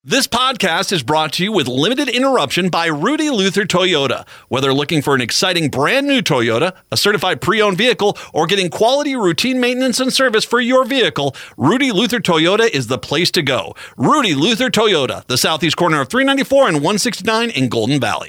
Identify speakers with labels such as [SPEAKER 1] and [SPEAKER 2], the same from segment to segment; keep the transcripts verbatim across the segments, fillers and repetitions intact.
[SPEAKER 1] This podcast is brought to you with limited interruption by Rudy Luther Toyota. Whether looking for an exciting brand new Toyota, a certified pre-owned vehicle, or getting quality routine maintenance and service for your vehicle, Rudy Luther Toyota is the place to go. Rudy Luther Toyota, the southeast corner of three ninety-four and one sixty-nine in Golden Valley.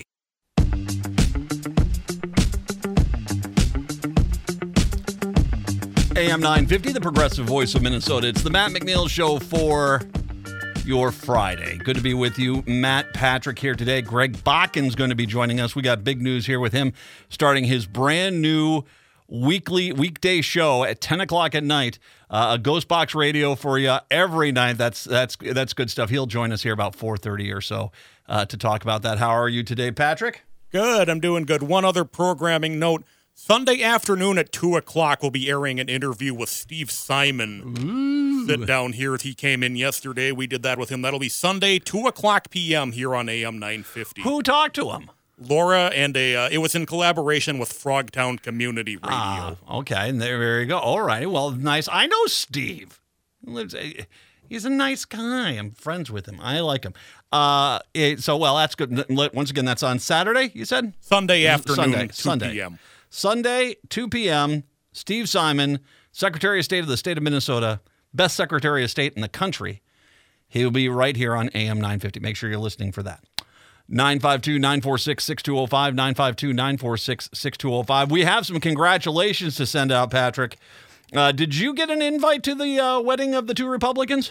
[SPEAKER 1] A M nine fifty, the progressive voice of Minnesota. It's the Matt McNeil Show for your Friday. Good to be with you. Matt Patrick here today. Greg Bakken's going to be joining us. We got big news here with him starting his brand new weekly weekday show at ten o'clock at night. Uh, a Ghost Box Radio for you every night. That's that's that's good stuff. He'll join us here about four thirty or so uh, to talk about that. How are you today, Patrick?
[SPEAKER 2] Good. I'm doing good. One other programming note. Sunday afternoon at two o'clock, we'll be airing an interview with Steve Simon.
[SPEAKER 1] Ooh.
[SPEAKER 2] Sit down here. He came in yesterday. We did that with him. That'll be Sunday, two o'clock p.m. here on A M nine fifty.
[SPEAKER 1] Who talked to him?
[SPEAKER 2] Laura, and a. Uh, it was in collaboration with Frogtown Community Radio.
[SPEAKER 1] Ah, okay, and there, there you go. All right, well, nice. I know Steve. He's a nice guy. I'm friends with him. I like him. Uh, it, so, well, that's good. Once again, that's on Saturday, you said?
[SPEAKER 2] Sunday afternoon,
[SPEAKER 1] Sunday,
[SPEAKER 2] two
[SPEAKER 1] Sunday.
[SPEAKER 2] p.m.
[SPEAKER 1] Sunday, two p.m., Steve Simon, Secretary of State of the state of Minnesota, best Secretary of State in the country. He'll be right here on A M nine fifty. Make sure you're listening for that. nine five two, nine four six, six two zero five, nine five two, nine four six, six two zero five. We have some congratulations to send out, Patrick. Uh, did you get an invite to the uh, wedding of the two Republicans?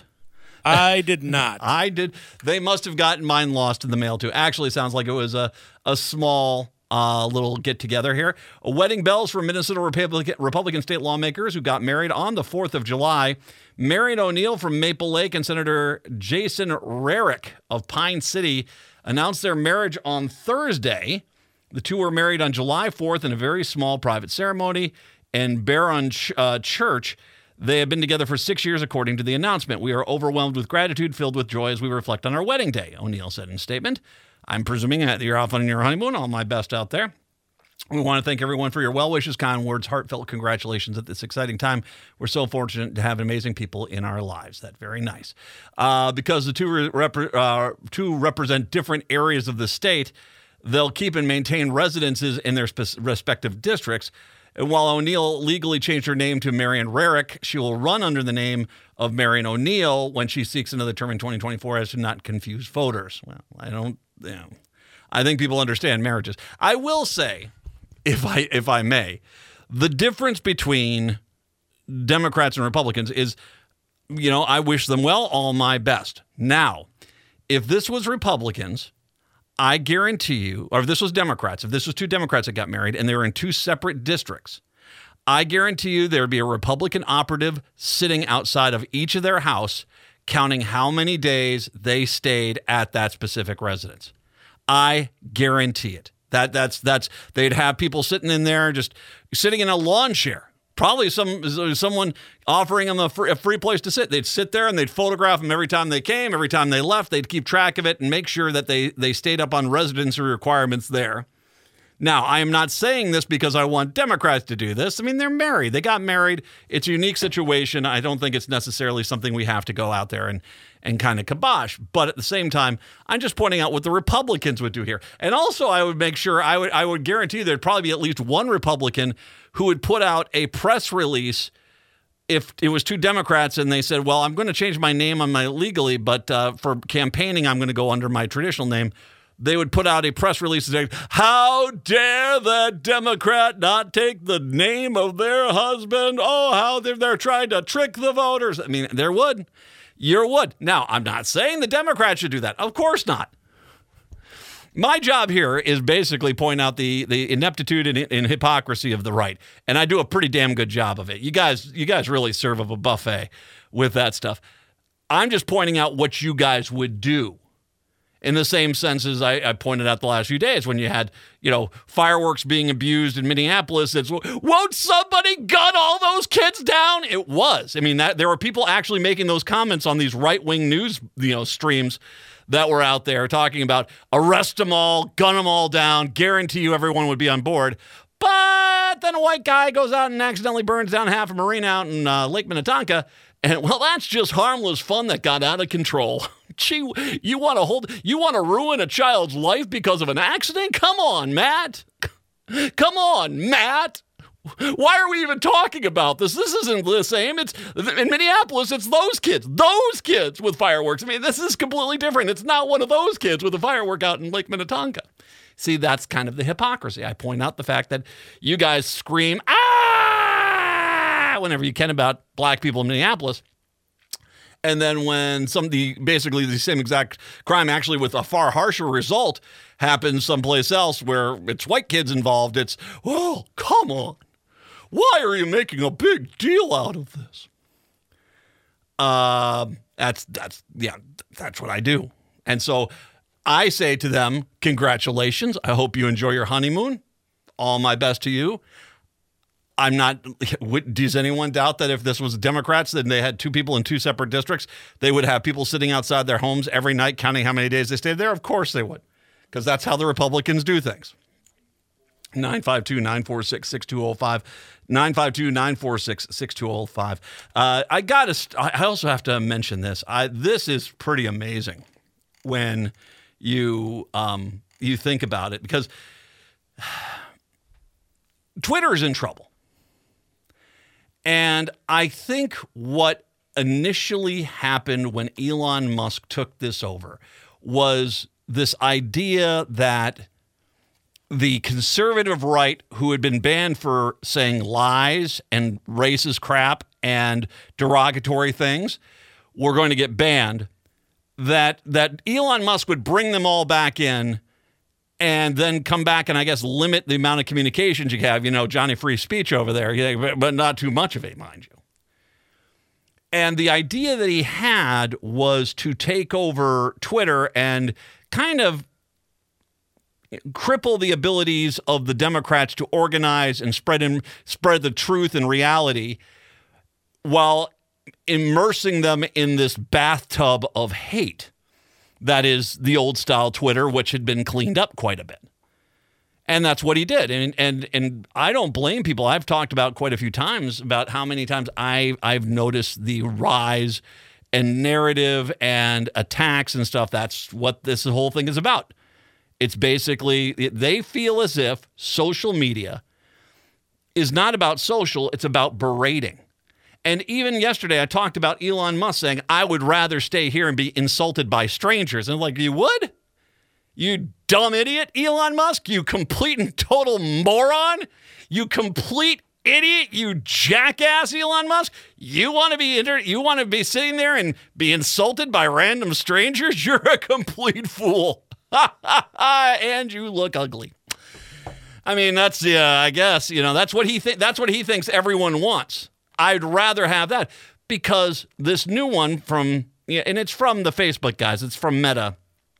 [SPEAKER 2] I did not.
[SPEAKER 1] I did. They must have gotten mine lost in the mail, too. Actually, it sounds like it was a, a small... Uh, little get-together here. Wedding bells for Minnesota Republican, Republican state lawmakers who got married on the fourth of July. Marion O'Neill from Maple Lake and Senator Jason Rarick of Pine City announced their marriage on Thursday. The two were married on July fourth in a very small private ceremony in Barron Ch- uh, Church. They have been together for six years, according to the announcement. We are overwhelmed with gratitude, filled with joy as we reflect on our wedding day, O'Neill said in a statement. I'm presuming that you're off on your honeymoon. All my best out there. We want to thank everyone for your well wishes, kind words, heartfelt congratulations at this exciting time. We're so fortunate to have amazing people in our lives. That's very nice. Uh, because the two, re- rep- uh, two represent different areas of the state, they'll keep and maintain residences in their spe- respective districts. And while O'Neill legally changed her name to Marion Rarick, she will run under the name of Marion O'Neill when she seeks another term in twenty twenty-four as to not confuse voters. Well, I don't, you know, I think people understand marriages. I will say, if I if I may, the difference between Democrats and Republicans is, you know, I wish them well, all my best. Now, if this was Republicans, I guarantee you, or if this was Democrats, if this was two Democrats that got married and they were in two separate districts, I guarantee you there would be a Republican operative sitting outside of each of their house counting how many days they stayed at that specific residence. I guarantee it. That that's that's they'd have people sitting in there just sitting in a lawn chair. Probably some someone offering them a free, a free place to sit. They'd sit there and they'd photograph them every time they came, every time they left. They'd keep track of it and make sure that they, they stayed up on residency requirements there. Now, I am not saying this because I want Democrats to do this. I mean, they're married. They got married. It's a unique situation. I don't think it's necessarily something we have to go out there and, and kind of kibosh. But at the same time, I'm just pointing out what the Republicans would do here. And also, I would make sure, I would I would guarantee there'd probably be at least one Republican who would put out a press release if it was two Democrats and they said, well, I'm going to change my name on my legally, but uh, for campaigning, I'm going to go under my traditional name. They would put out a press release saying, how dare that Democrat not take the name of their husband? Oh, how they're, they're trying to trick the voters. I mean, there would. You would. Now, I'm not saying the Democrats should do that. Of course not. My job here is basically point out the, the ineptitude and, and hypocrisy of the right, and I do a pretty damn good job of it. You guys, you guys really serve up a buffet with that stuff. I'm just pointing out what you guys would do. In the same sense as I, I pointed out the last few days when you had, you know, fireworks being abused in Minneapolis. It's, won't somebody gun all those kids down? It was. I mean, that there were people actually making those comments on these right-wing news, you know, streams that were out there talking about arrest them all, gun them all down, guarantee you everyone would be on board. But then a white guy goes out and accidentally burns down half a marina out in uh, Lake Minnetonka, And, well, that's just harmless fun that got out of control. Gee, you want to hold, you want to ruin a child's life because of an accident? Come on, Matt. Come on, Matt. Why are we even talking about this? This isn't the same. It's in Minneapolis, it's those kids, those kids with fireworks. I mean, this is completely different. It's not one of those kids with a firework out in Lake Minnetonka. See, that's kind of the hypocrisy. I point out the fact that you guys scream, ah, whenever you can about black people in Minneapolis. And then when somebody, basically the same exact crime, actually with a far harsher result, happens someplace else where it's white kids involved, it's, oh, come on. Why are you making a big deal out of this? Uh, that's, that's, yeah, that's what I do. And so I say to them, congratulations. I hope you enjoy your honeymoon. All my best to you. I'm not, does anyone doubt that if this was Democrats and they had two people in two separate districts, they would have people sitting outside their homes every night counting how many days they stayed there? Of course they would, because that's how the Republicans do things. nine five two, nine four six, six two zero five. nine five two, nine four six, six two zero five. Uh, I got to, I also have to mention this. I, this is pretty amazing when you, um, you think about it, because Twitter is in trouble. And I think what initially happened when Elon Musk took this over was this idea that the conservative right, who had been banned for saying lies and racist crap and derogatory things, were going to get banned, that that Elon Musk would bring them all back in and then come back and, I guess, limit the amount of communications you have. You know, Johnny Free Speech over there, but not too much of it, mind you. And the idea that he had was to take over Twitter and kind of cripple the abilities of the Democrats to organize and spread in, spread the truth and reality while immersing them in this bathtub of hate. That is the old style Twitter, which had been cleaned up quite a bit. And that's what he did. And and and I don't blame people. I've talked about quite a few times about how many times I, I've noticed the rise and narrative and attacks and stuff. That's what this whole thing is about. It's basically, they feel as if social media is not about social, it's about berating. And even yesterday, I talked about Elon Musk saying, I would rather stay here and be insulted by strangers. And I'm like, you would? You dumb idiot, Elon Musk? You complete and total moron? You complete idiot, you jackass, Elon Musk? You want to be inter- you want to be sitting there and be insulted by random strangers? You're a complete fool. And you look ugly. I mean, that's, yeah, I guess, you know, that's what he th- that's what he thinks everyone wants. I'd rather have that, because this new one from, yeah, and it's from the Facebook guys, it's from Meta,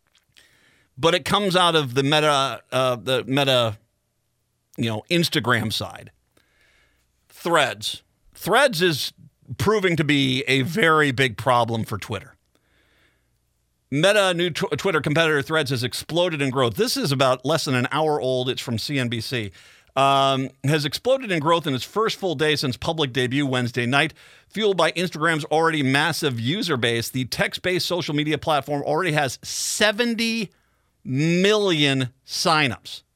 [SPEAKER 1] but it comes out of the Meta, uh, the Meta, you know, Instagram side. Threads. Threads is proving to be a very big problem for Twitter. Meta, new tw- Twitter competitor Threads, has exploded in growth. This is about less than an hour old. It's from C N B C. Um, has exploded in growth in its first full day since public debut Wednesday night. Fueled by Instagram's already massive user base, the text-based social media platform already has seventy million signups.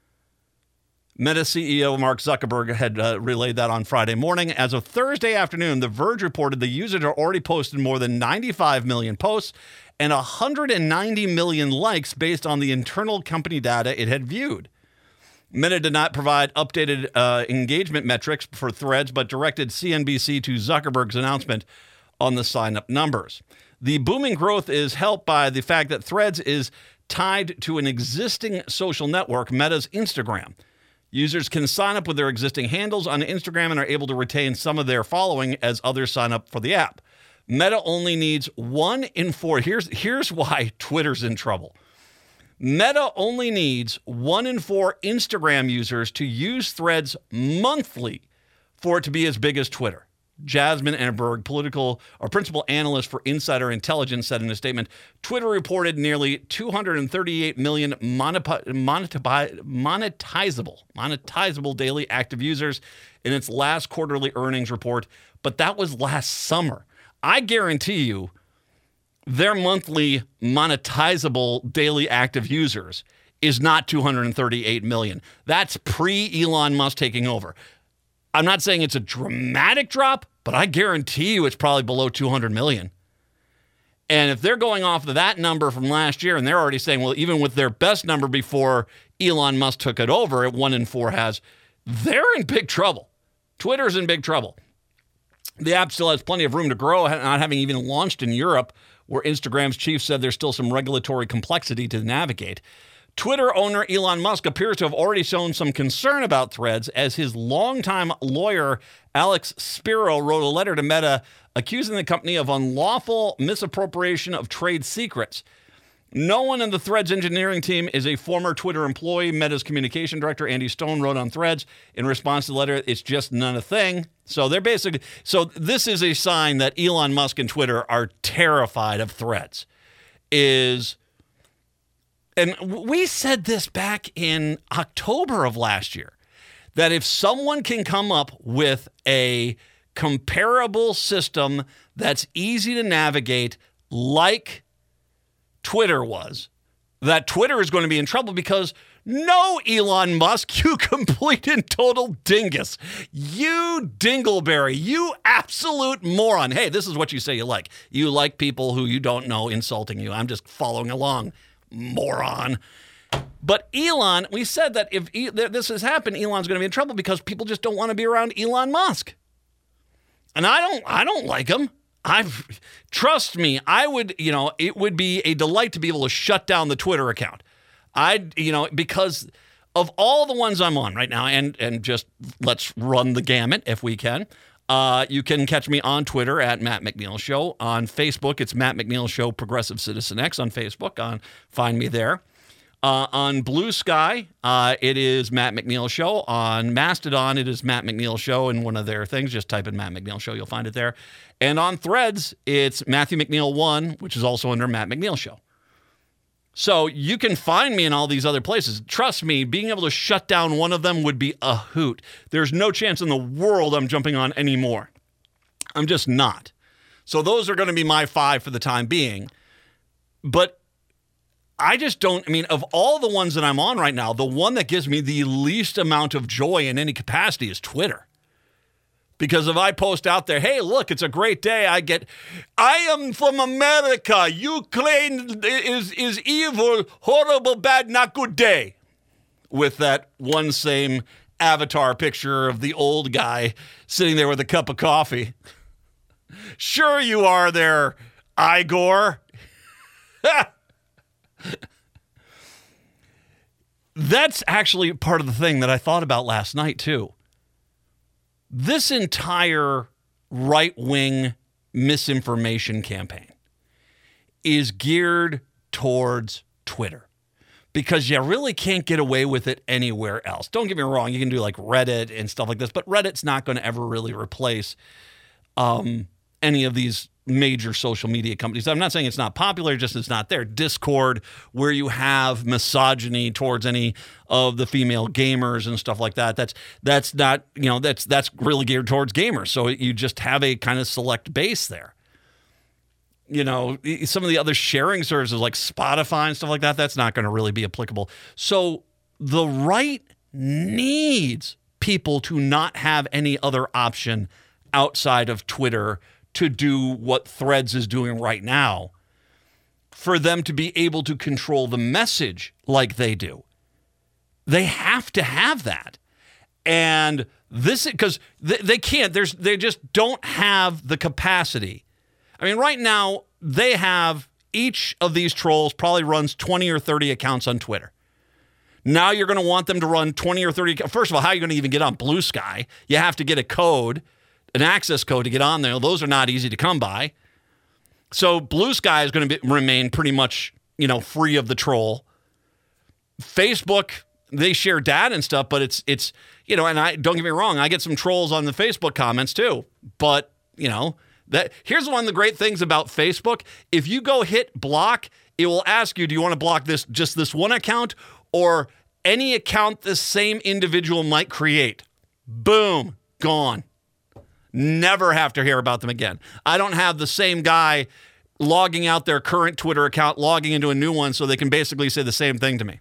[SPEAKER 1] Meta C E O Mark Zuckerberg had uh, relayed that on Friday morning. As of Thursday afternoon, The Verge reported the user had already posted more than ninety-five million posts and one hundred ninety million likes based on the internal company data it had viewed. Meta did not provide updated uh, engagement metrics for Threads, but directed C N B C to Zuckerberg's announcement on the sign-up numbers. The booming growth is helped by the fact that Threads is tied to an existing social network, Meta's Instagram. Users can sign up with their existing handles on Instagram and are able to retain some of their following as others sign up for the app. Meta only needs one in four. Here's, here's why Twitter's in trouble. Meta only needs one in four Instagram users to use Threads monthly for it to be as big as Twitter. Jasmine Enberg, political or principal analyst for Insider Intelligence, said in a statement, Twitter reported nearly two hundred thirty-eight million monetizable, monetizable, monetizable daily active users in its last quarterly earnings report, but that was last summer. I guarantee you their monthly monetizable daily active users is not two hundred thirty-eight million. That's pre-Elon Musk taking over. I'm not saying it's a dramatic drop, but I guarantee you it's probably below two hundred million. And if they're going off of that number from last year, and they're already saying, well, even with their best number before Elon Musk took it over, at one in four has, they're in big trouble. Twitter's in big trouble. The app still has plenty of room to grow, not having even launched in Europe, where Instagram's chief said there's still some regulatory complexity to navigate. Twitter owner Elon Musk appears to have already shown some concern about Threads, as his longtime lawyer Alex Spiro wrote a letter to Meta accusing the company of unlawful misappropriation of trade secrets. No one in the Threads engineering team is a former Twitter employee. Meta's communication director, Andy Stone, wrote on Threads in response to the letter, it's just not a thing. So they're basically, so this is a sign that Elon Musk and Twitter are terrified of Threads. Is, and we said this back in October of last year, that if someone can come up with a comparable system that's easy to navigate like Twitter was, that Twitter is going to be in trouble, because no, Elon Musk, you complete and total dingus. You dingleberry. You absolute moron. Hey, this is what you say you like. You like people who you don't know insulting you. I'm just following along, moron. But Elon, we said that if this has happened, Elon's going to be in trouble because people just don't want to be around Elon Musk. And I don't I don't like him. I've trust me, I would, you know, it would be a delight to be able to shut down the Twitter account. I, you know, because of all the ones I'm on right now, and and just let's run the gamut if we can. Uh, you can catch me on Twitter at Matt McNeil Show. On Facebook, it's Matt McNeil Show Progressive Citizen X on Facebook. On find me there. Uh, on Blue Sky, uh, it is Matt McNeil Show. On Mastodon, it is Matt McNeil Show, and one of their things, just type in Matt McNeil Show, you'll find it there. And on Threads, it's Matthew McNeil one, which is also under Matt McNeil Show. So you can find me in all these other places. Trust me, being able to shut down one of them would be a hoot. There's no chance in the world I'm jumping on anymore. I'm just not. So those are going to be my five for the time being. But I just don't, I mean, of all the ones that I'm on right now, the one that gives me the least amount of joy in any capacity is Twitter. Because if I post out there, hey, look, it's a great day, I get, I am from America. Ukraine is, is evil, horrible, bad, not good day. With that one same avatar picture of the old guy sitting there with a cup of coffee. Sure you are there, Igor. That's actually part of the thing that I thought about last night, too. This entire right-wing misinformation campaign is geared towards Twitter, because you really can't get away with it anywhere else. Don't get me wrong, you can do like Reddit and stuff like this, but Reddit's not going to ever really replace um, any of these major social media companies. I'm not saying it's not popular, just it's not there. Discord, where you have misogyny towards any of the female gamers and stuff like that. That's that's not, you know, that's that's really geared towards gamers. So you just have a kind of select base there. You know, some of the other sharing services like Spotify and stuff like that, that's not going to really be applicable. So the right needs people to not have any other option outside of Twitter to do what Threads is doing right now, for them to be able to control the message like they do. They have to have that. And this, because they, they can't, there's, they just don't have the capacity. I mean, right now, they have, each of these trolls probably runs twenty or thirty accounts on Twitter. Now you're going to want them to run twenty or thirty. First of all, how are you going to even get on Blue Sky? You have to get a code, an access code to get on there. Those are not easy to come by. So Blue Sky is going to be, remain pretty much, you know, free of the troll. Facebook, they share data and stuff, but it's, it's, you know, and I don't get me wrong, I get some trolls on the Facebook comments too. But, you know, that here's one of the great things about Facebook. If you go hit block, it will ask you, do you want to block this, just this one account, or any account the same individual might create? Boom, gone. Never have to hear about them again. I don't have the same guy logging out their current Twitter account, logging into a new one so they can basically say the same thing to me.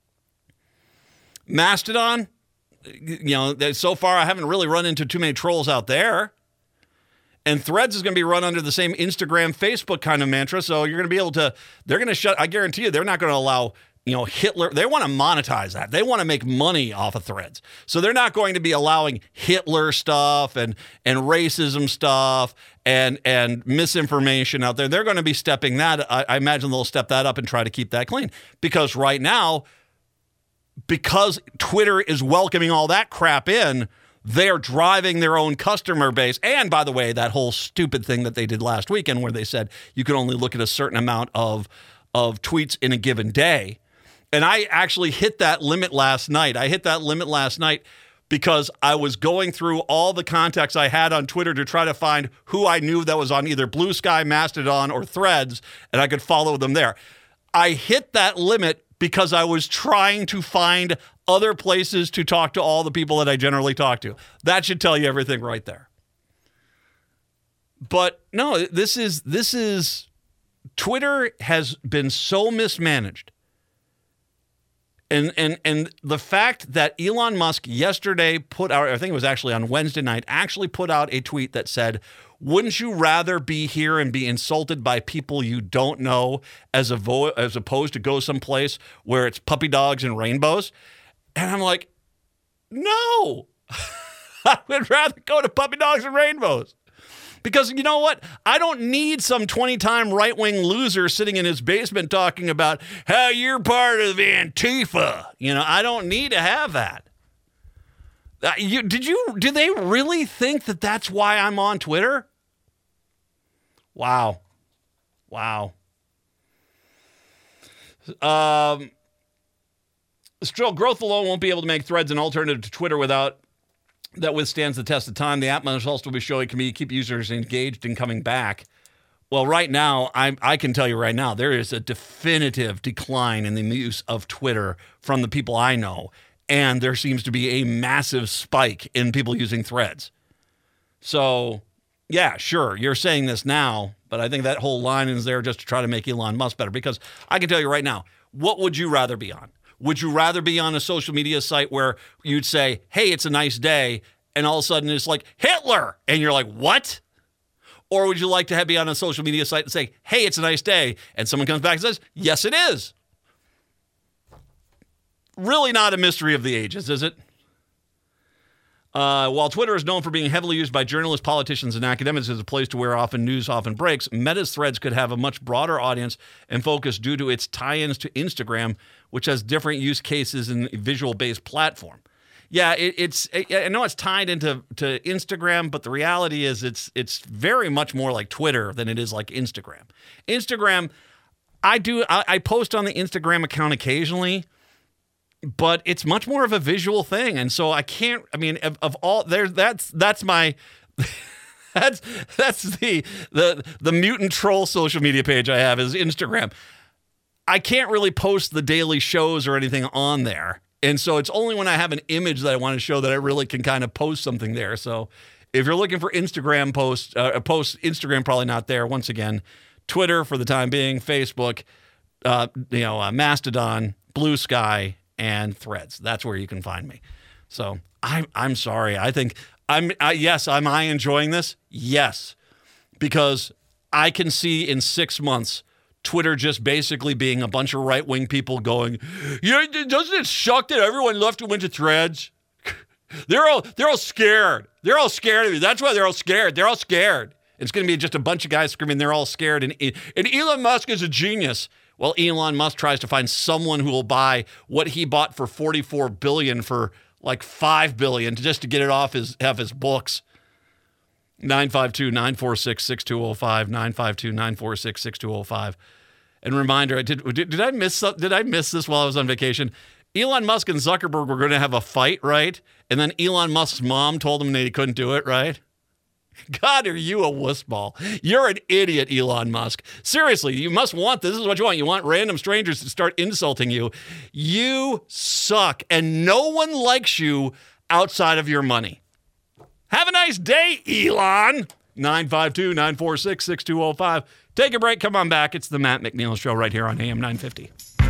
[SPEAKER 1] Mastodon, you know, so far I haven't really run into too many trolls out there. And Threads is going to be run under the same Instagram, Facebook kind of mantra. So you're going to be able to, they're going to shut, I guarantee you, they're not going to allow, you know, Hitler, they want to monetize that. They want to make money off of Threads. So they're not going to be allowing Hitler stuff and, and racism stuff and, and misinformation out there. They're going to be stepping that. I, I imagine they'll step that up and try to keep that clean. Because right now, because Twitter is welcoming all that crap in, they're driving their own customer base. And by the way, that whole stupid thing that they did last weekend where they said you can only look at a certain amount of, of tweets in a given day. And I actually hit that limit last night. I hit that limit last night because I was going through all the contacts I had on Twitter to try to find who I knew that was on either Blue Sky, Mastodon, or Threads, and I could follow them there. I hit that limit because I was trying to find other places to talk to all the people that I generally talk to. That should tell you everything right there. But no, this is, this is, Twitter has been so mismanaged. And, and, and the fact that Elon Musk yesterday put out, I think it was actually on Wednesday night, actually put out a tweet that said, wouldn't you rather be here and be insulted by people you don't know as, a vo- as opposed to go someplace where it's puppy dogs and rainbows? And I'm like, no, I would rather go to puppy dogs and rainbows. Because you know what? I don't need some twenty-time right-wing loser sitting in his basement talking about how you're part of Antifa. You know, I don't need to have that. Uh, you, did you? Do they really think that that's why I'm on Twitter? Wow. Wow. Um, still, growth alone won't be able to make Threads an alternative to Twitter without that withstands the test of time. The app must also be showing can be keep users engaged and coming back. Well, right now, I I can tell you right now, there is a definitive decline in the use of Twitter from the people I know. And there seems to be a massive spike in people using Threads. So, yeah, sure, you're saying this now, but I think that whole line is there just to try to make Elon Musk better. Because I can tell you right now, what would you rather be on? Would you rather be on a social media site where you'd say, hey, it's a nice day, and all of a sudden it's like, Hitler! And you're like, what? Or would you like to have, be on a social media site and say, hey, it's a nice day, and someone comes back and says, yes, it is. Really not a mystery of the ages, is it? Uh, while Twitter is known for being heavily used by journalists, politicians, and academics as a place to where often news often breaks, Meta's Threads could have a much broader audience and focus due to its tie-ins to Instagram, which has different use cases in a visual-based platform. Yeah, it, it's. I know it's tied into to Instagram, but the reality is it's it's very much more like Twitter than it is like Instagram. Instagram, I do. I, I post on the Instagram account occasionally. But it's much more of a visual thing, and so I can't. I mean, of, of all there, that's that's my that's that's the the the mutant troll social media page I have is Instagram. I can't really post the daily shows or anything on there, and so it's only when I have an image that I want to show that I really can kind of post something there. So if you're looking for Instagram posts, uh, post Instagram probably not there. Once again, Twitter for the time being, Facebook, uh, you know, uh, Mastodon, Blue Sky, and Threads. That's where you can find me. So I'm I'm sorry. I think I'm I, yes. Am I enjoying this? Yes, because I can see in six months Twitter just basically being a bunch of right wing people going, yeah, doesn't it suck that everyone left and went to Threads? they're all they're all scared. They're all scared of you. That's why they're all scared. They're all scared. It's going to be just a bunch of guys screaming. They're all scared. And and Elon Musk is a genius. Well, Elon Musk tries to find someone who will buy what he bought for forty-four billion dollars for like five billion dollars just to get it off his have his books. nine five two, nine four six, six two zero five, nine five two, nine four six, six two zero five. And reminder, I did, did did I miss did I miss this while I was on vacation? Elon Musk and Zuckerberg were going to have a fight, right? And then Elon Musk's mom told him that he couldn't do it, right? God, are you a wussball? You're an idiot, Elon Musk. Seriously, you must want this. This is what you want. You want random strangers to start insulting you. You suck, and no one likes you outside of your money. Have a nice day, Elon. nine five two, nine four six, six two zero five. Take a break. Come on back. It's the Matt McNeil Show right here on A M nine fifty.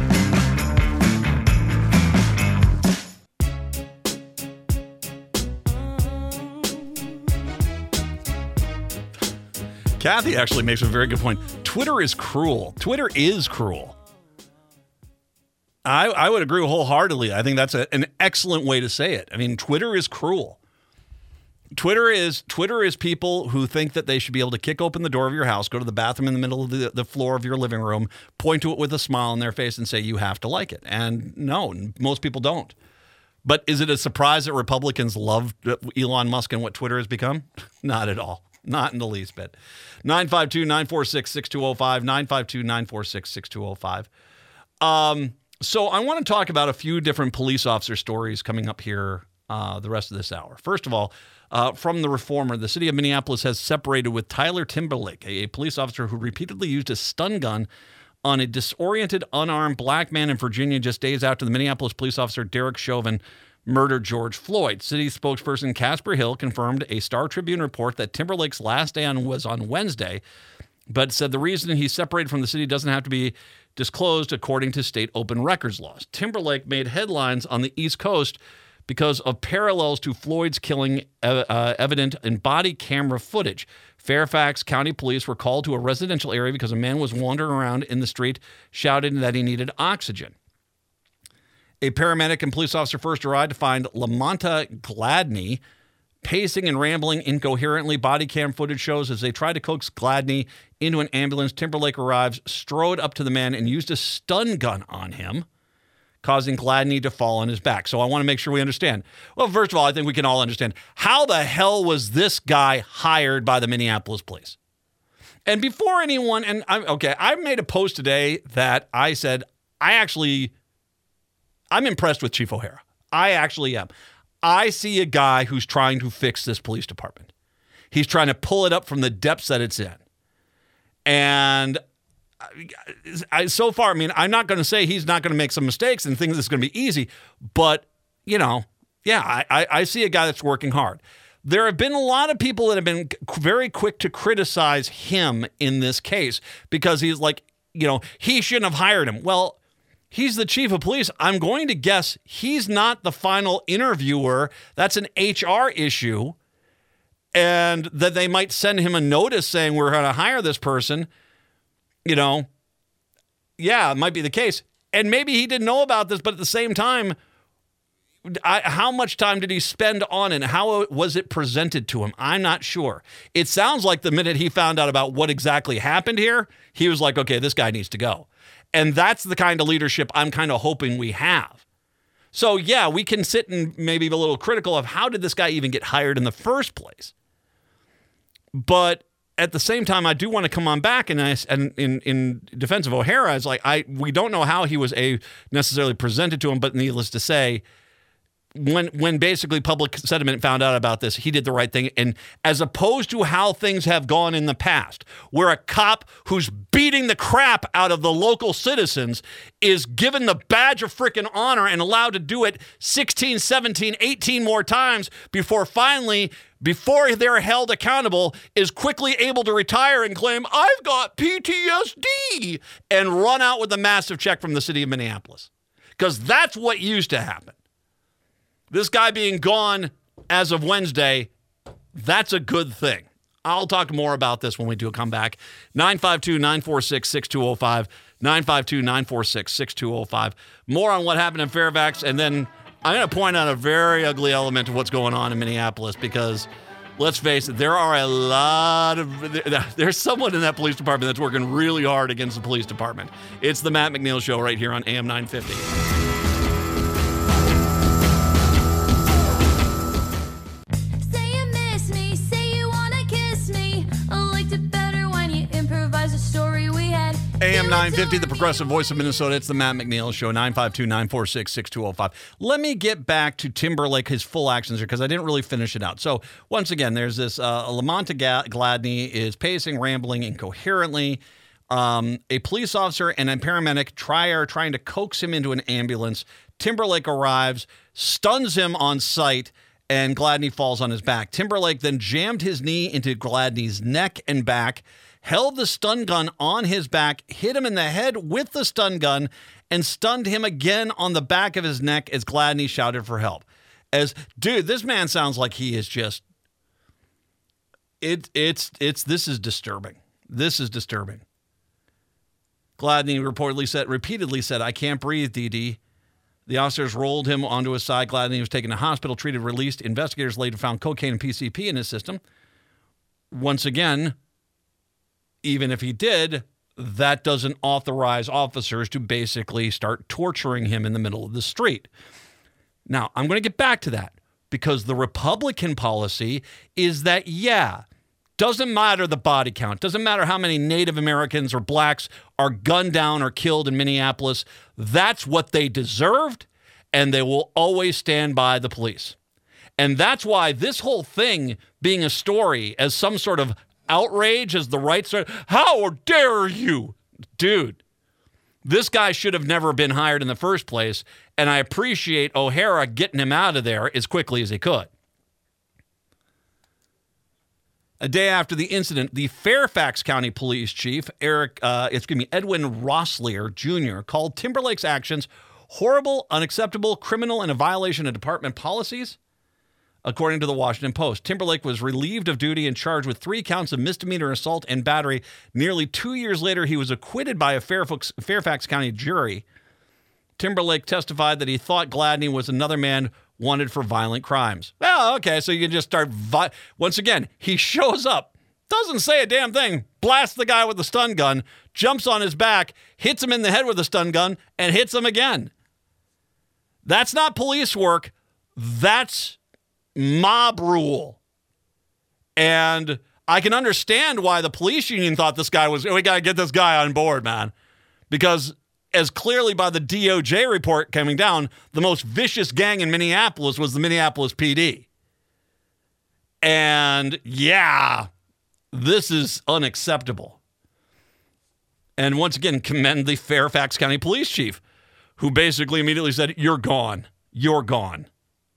[SPEAKER 1] Kathy actually makes a very good point. Twitter is cruel. Twitter is cruel. I, I would agree wholeheartedly. I think that's a, an excellent way to say it. I mean, Twitter is cruel. Twitter is Twitter is people who think that they should be able to kick open the door of your house, go to the bathroom in the middle of the, the floor of your living room, point to it with a smile on their face and say, you have to like it. And no, most people don't. But is it a surprise that Republicans love Elon Musk and what Twitter has become? Not at all. Not in the least bit. nine five two, nine four six, six two zero five, nine five two, nine four six, six two zero five. Um, so I want to talk about a few different police officer stories coming up here uh, the rest of this hour. First of all, uh, from the Reformer, the city of Minneapolis has separated with Tyler Timberlake, a, a police officer who repeatedly used a stun gun on a disoriented, unarmed black man in Virginia just days after the Minneapolis police officer Derek Chauvin murdered George Floyd. City spokesperson Casper Hill confirmed a Star Tribune report that Timberlake's last day on was on Wednesday, but said the reason he's separated from the city doesn't have to be disclosed according to state open records laws. Timberlake made headlines on the East Coast because of parallels to Floyd's killing uh, uh, evident in body camera footage. Fairfax County Police were called to a residential area because a man was wandering around in the street shouting that he needed oxygen. A paramedic and police officer first arrived to find Lamonta Gladney pacing and rambling incoherently. Body cam footage shows as they tried to coax Gladney into an ambulance. Timberlake arrives, strode up to the man, and used a stun gun on him, causing Gladney to fall on his back. So I want to make sure we understand. Well, first of all, I think we can all understand. How the hell was this guy hired by the Minneapolis police? And before anyone, and I'm okay, I made a post today that I said, I actually... I'm impressed with Chief O'Hara. I actually am. I see a guy who's trying to fix this police department. He's trying to pull it up from the depths that it's in. And I, so far, I mean, I'm not going to say he's not going to make some mistakes and think this is going to be easy, but, you know, yeah, I, I see a guy that's working hard. There have been a lot of people that have been very quick to criticize him in this case because he's like, you know, he shouldn't have hired him. Well, he's the chief of police. I'm going to guess he's not the final interviewer. That's an H R issue. And that they might send him a notice saying we're going to hire this person. You know, yeah, it might be the case. And maybe he didn't know about this, but at the same time, I, how much time did he spend on it? And how was it presented to him? I'm not sure. It sounds like the minute he found out about what exactly happened here, he was like, okay, this guy needs to go. And that's the kind of leadership I'm kind of hoping we have. So, yeah, we can sit and maybe be a little critical of how did this guy even get hired in the first place. But at the same time, I do want to come on back and, I, and in, in defense of O'Hara, it's like I we don't know how he was a necessarily presented to him, but needless to say, when when basically public sentiment found out about this, he did the right thing. And as opposed to how things have gone in the past, where a cop who's beating the crap out of the local citizens is given the badge of freaking honor and allowed to do it sixteen, seventeen, eighteen more times before finally, before they're held accountable, is quickly able to retire and claim, I've got P T S D, and run out with a massive check from the city of Minneapolis. Because that's what used to happen. This guy being gone as of Wednesday, that's a good thing. I'll talk more about this when we do a comeback. nine five two, nine four six, six two zero five, nine five two, nine four six, six two zero five. More on what happened in Fairfax, and then I'm going to point out a very ugly element of what's going on in Minneapolis because, let's face it, there are a lot of... There's someone in that police department that's working really hard against the police department. It's the Matt McNeil Show right here on A M nine fifty. A M nine fifty, the progressive voice of Minnesota. It's the Matt McNeil Show, nine five two, nine four six, six two zero five. Let me get back to Timberlake, his full actions here, because I didn't really finish it out. So, once again, there's this uh, Lamonta Gladney is pacing, rambling incoherently. Um, a police officer and a paramedic try are trying to coax him into an ambulance. Timberlake arrives, stuns him on sight, and Gladney falls on his back. Timberlake then jammed his knee into Gladney's neck and back, held the stun gun on his back, hit him in the head with the stun gun, and stunned him again on the back of his neck as Gladney shouted for help. As, dude, this man sounds like he is just, it, it's, it's, this is disturbing. This is disturbing. Gladney reportedly said, repeatedly said, "I can't breathe, D D." The officers rolled him onto his side. Gladney was taken to hospital, treated, released. Investigators later found cocaine and P C P in his system. Once again, even if he did, that doesn't authorize officers to basically start torturing him in the middle of the street. Now, I'm going to get back to that because the Republican policy is that, yeah, doesn't matter the body count. Doesn't matter how many Native Americans or blacks are gunned down or killed in Minneapolis. That's what they deserved, and they will always stand by the police. And that's why this whole thing being a story as some sort of outrage as the right side, how dare you? Dude, this guy should have never been hired in the first place, and I appreciate O'Hara getting him out of there as quickly as he could. A day after the incident, the Fairfax County Police Chief, Eric, uh, excuse me, Edwin Rosslier Junior, called Timberlake's actions horrible, unacceptable, criminal, and a violation of department policies. According to the Washington Post, Timberlake was relieved of duty and charged with three counts of misdemeanor assault and battery. Nearly two years later, he was acquitted by a Fairfax, Fairfax County jury. Timberlake testified that he thought Gladney was another man wanted for violent crimes. Well, okay, so you can just start... Vi- Once again, he shows up, doesn't say a damn thing, blasts the guy with the stun gun, jumps on his back, hits him in the head with the stun gun, and hits him again. That's not police work. That's mob rule. And I can understand why the police union thought this guy was, we got to get this guy on board, man. Because as clearly by the D O J report coming down, the most vicious gang in Minneapolis was the Minneapolis P D. And yeah, this is unacceptable. And once again, commend the Fairfax County Police Chief, who basically immediately said, you're gone. You're gone.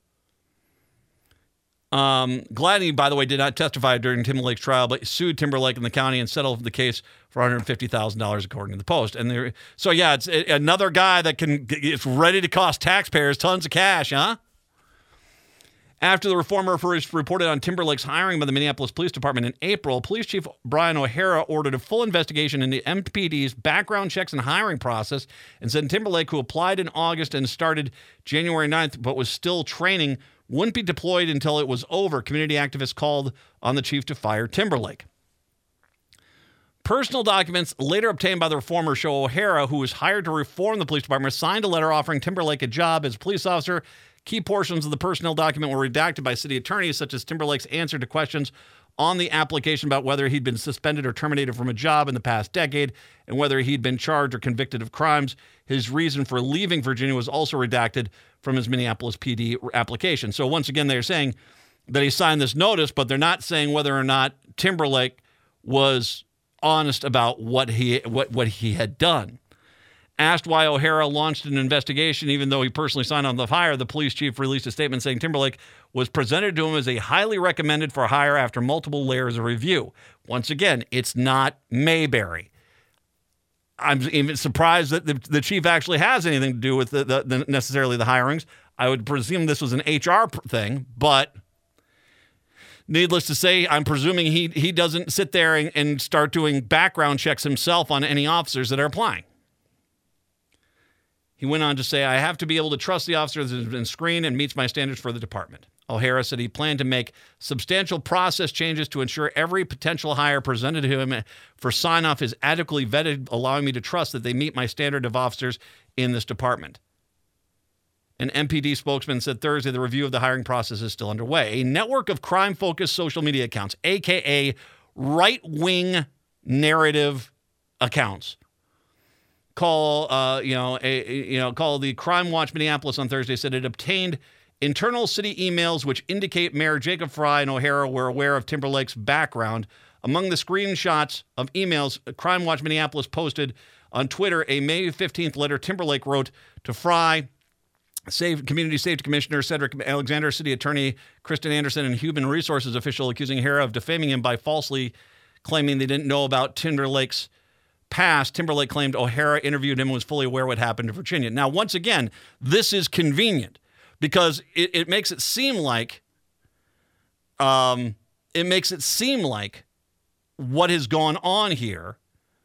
[SPEAKER 1] Um, Gladney, by the way, did not testify during Timberlake's trial, but sued Timberlake and the county and settled the case for one hundred fifty thousand dollars, according to the Post. And there, so yeah, it's another guy that can, it's ready to cost taxpayers tons of cash, huh? After the Reformer first reported on Timberlake's hiring by the Minneapolis Police Department in April, Police Chief Brian O'Hara ordered a full investigation into M P D's background checks and hiring process and said Timberlake, who applied in August and started January ninth but was still training, wouldn't be deployed until it was over. Community activists called on the chief to fire Timberlake. Personal documents later obtained by the Reformer show O'Hara, who was hired to reform the police department, signed a letter offering Timberlake a job as a police officer. Key portions of the personnel document were redacted by city attorneys, such as Timberlake's answer to questions on the application about whether he'd been suspended or terminated from a job in the past decade and whether he'd been charged or convicted of crimes. His reason for leaving Virginia was also redacted from his Minneapolis P D application. So once again, they're saying that he signed this notice, but they're not saying whether or not Timberlake was honest about what he what, what he had done. Asked why O'Hara launched an investigation, even though he personally signed on the hire, the police chief released a statement saying Timberlake was presented to him as a highly recommended for hire after multiple layers of review. Once again, it's not Mayberry. I'm even surprised that the, the chief actually has anything to do with the, the, the necessarily the hirings. I would presume this was an H R thing, but needless to say, I'm presuming he he doesn't sit there and, and start doing background checks himself on any officers that are applying. He went on to say, I have to be able to trust the officer that has been screened and meets my standards for the department. O'Hara said he planned to make substantial process changes to ensure every potential hire presented to him for sign-off is adequately vetted, allowing me to trust that they meet my standard of officers in this department. An M P D spokesman said Thursday the review of the hiring process is still underway. A network of crime-focused social media accounts, a k a right-wing narrative accounts, call uh, you know a, you know call the Crime Watch Minneapolis on Thursday said it obtained internal city emails which indicate Mayor Jacob Frey and O'Hara were aware of Timberlake's background. Among the screenshots of emails, Crime Watch Minneapolis posted on Twitter a May fifteenth letter Timberlake wrote to Frey Safe, Community Safety Commissioner Cedric Alexander, City Attorney Kristen Anderson, and Human Resources official accusing O'Hara of defaming him by falsely claiming they didn't know about Timberlake's past. Timberlake claimed O'Hara interviewed him and was fully aware what happened in Virginia. Now, once again, this is convenient because it, it makes it seem like um, it makes it seem like what has gone on here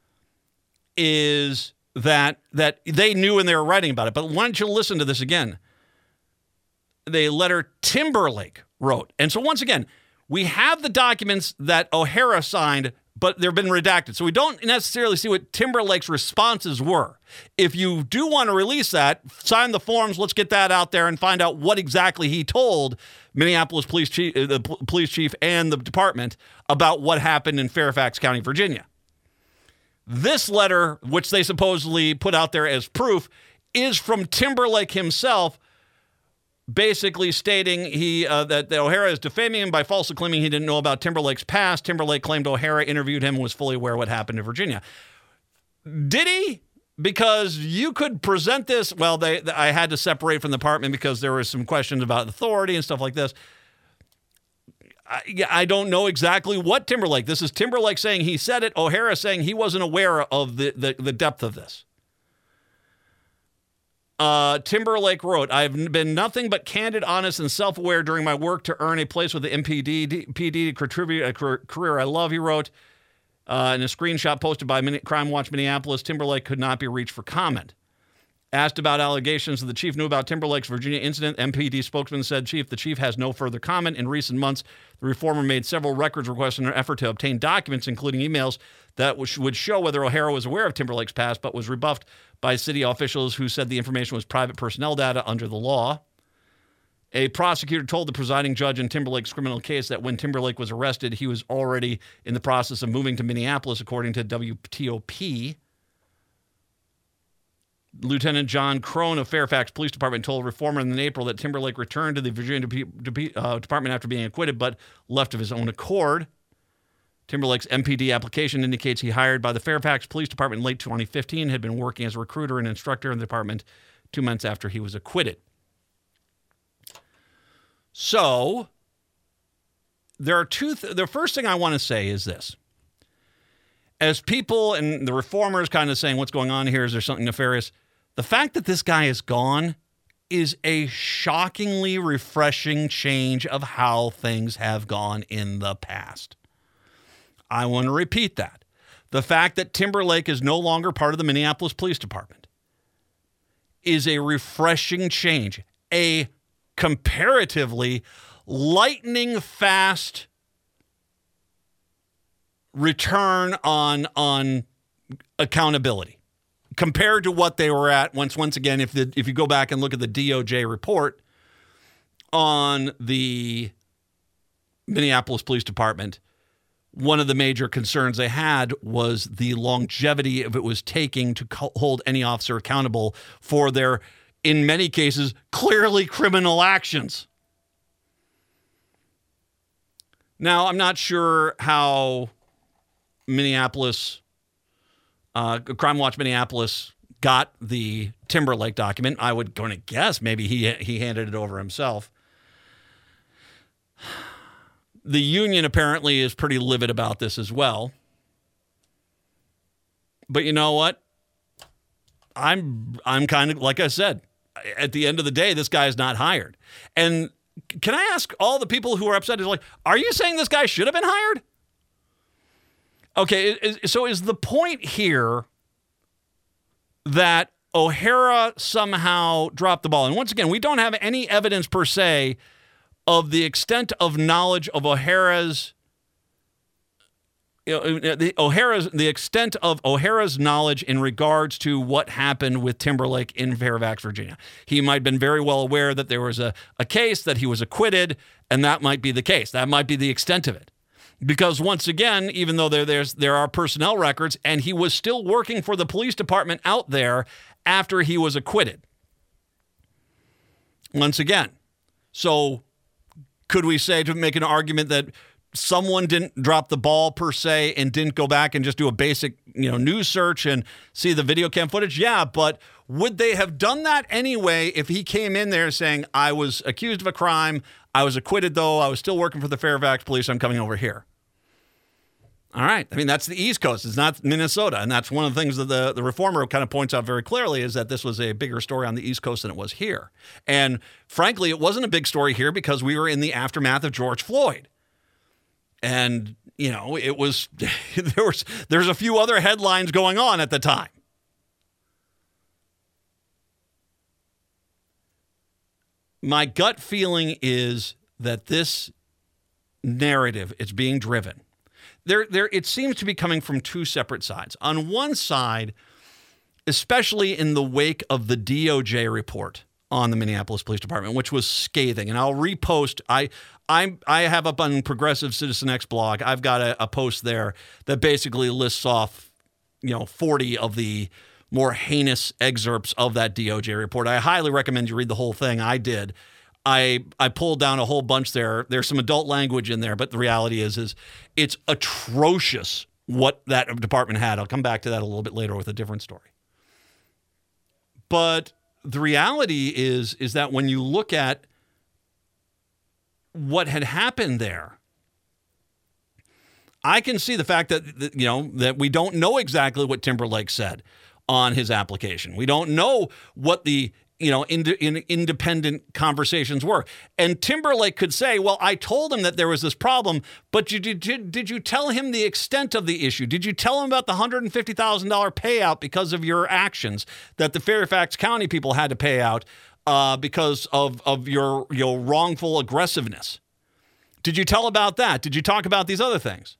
[SPEAKER 1] is that that they knew when they were writing about it. But why don't you listen to this again? The letter Timberlake wrote. And so once again, we have the documents that O'Hara signed, but they've been redacted. So we don't necessarily see what Timberlake's responses were. If you do want to release that, sign the forms. Let's get that out there and find out what exactly he told Minneapolis police chief, the police chief and the department about what happened in Fairfax County, Virginia. This letter, which they supposedly put out there as proof, is from Timberlake himself, basically stating he uh, that, that O'Hara is defaming him by falsely claiming he didn't know about Timberlake's past. Timberlake claimed O'Hara interviewed him and was fully aware of what happened in Virginia. Did he? Because you could present this. Well, they, they I had to separate from the department because there were some questions about authority and stuff like this. I, I don't know exactly what Timberlake. This is Timberlake saying he said it. O'Hara saying he wasn't aware of the, the, the depth of this. Uh, Timberlake wrote, I've been nothing but candid, honest, and self-aware during my work to earn a place with the M P D, P D to contribute a career I love, he wrote. Uh, in a screenshot posted by Crime Watch Minneapolis, Timberlake could not be reached for comment. Asked about allegations that the chief knew about Timberlake's Virginia incident, M P D spokesman said, Chief, the chief has no further comment. In recent months, the reformer made several records requests in an effort to obtain documents, including emails that would show whether O'Hara was aware of Timberlake's past, but was rebuffed by city officials who said the information was private personnel data under the law. A prosecutor told the presiding judge in Timberlake's criminal case that when Timberlake was arrested, he was already in the process of moving to Minneapolis, according to W T O P. Lieutenant John Crone of Fairfax Police Department told Reformer in April that Timberlake returned to the Virginia uh, Department after being acquitted, but left of his own accord. Timberlake's M P D application indicates he hired by the Fairfax Police Department in late twenty fifteen, had been working as a recruiter and instructor in the department two months after he was acquitted. So, there are two. Th- the first thing I want to say is this. As people and the reformers kind of saying, what's going on here? Is there something nefarious? The fact that this guy is gone is a shockingly refreshing change of how things have gone in the past. I want to repeat that. The fact that Timberlake is no longer part of the Minneapolis Police Department is a refreshing change, a comparatively lightning fast return on on accountability compared to what they were at once. Once again, if the if you go back and look at the D O J report on the Minneapolis Police Department, one of the major concerns they had was the longevity of it was taking to hold any officer accountable for their, in many cases, clearly criminal actions. Now, I'm not sure how Minneapolis, uh, Crime Watch Minneapolis got the Timberlake document. I would going to guess maybe he he handed it over himself. The union apparently is pretty livid about this as well. But you know what? I'm I'm kind of, like I said, at the end of the day, this guy is not hired. And can I ask all the people who are upset, is like, are you saying this guy should have been hired? Okay, so is the point here that O'Hara somehow dropped the ball? And once again, we don't have any evidence per se of the extent of knowledge of O'Hara's, you know, the O'Hara's, the extent of O'Hara's knowledge in regards to what happened with Timberlake in Fairfax, Virginia. He might have been very well aware that there was a, a case, that he was acquitted, and that might be the case. That might be the extent of it. Because once again, even though there there's there are personnel records, and he was still working for the police department out there after he was acquitted. Once again, so could we say, to make an argument, that someone didn't drop the ball per se and didn't go back and just do a basic, you know, news search and see the video cam footage? Yeah, but would they have done that anyway if he came in there saying, I was accused of a crime, I was acquitted though, I was still working for the Fairfax police, I'm coming over here? All right. I mean, that's the East Coast. It's not Minnesota. And that's one of the things that the, the Reformer kind of points out very clearly is that this was a bigger story on the East Coast than it was here. And frankly, it wasn't a big story here because we were in the aftermath of George Floyd. And, you know, it was, there was, there's a few other headlines going on at the time. My gut feeling is that this narrative is being driven. There, there, it seems to be coming from two separate sides. On one side, especially in the wake of the D O J report on the Minneapolis Police Department, which was scathing, and I'll repost. I, I, I have up on Progressive Citizen X blog. I've got a, a post there that basically lists off, you know, forty of the more heinous excerpts of that D O J report. I highly recommend you read the whole thing. I did. I I pulled down a whole bunch there. There's some adult language in there, but the reality is, is it's atrocious what that department had. I'll come back to that a little bit later with a different story. But the reality is, is that when you look at what had happened there, I can see the fact that, that you know, that we don't know exactly what Timberlake said on his application. We don't know what the you know, in, in independent conversations were. And Timberlake could say, well, I told him that there was this problem, but you, did, did, did you tell him the extent of the issue? Did you tell him about the one hundred fifty thousand dollars payout because of your actions that the Fairfax County people had to pay out uh, because of, of your, your wrongful aggressiveness? Did you tell about that? Did you talk about these other things?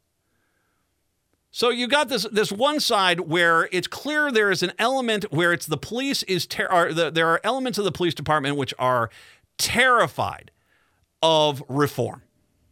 [SPEAKER 1] So you got this this one side where it's clear there is an element where it's the police is ter- or the, there are elements of the police department which are terrified of reform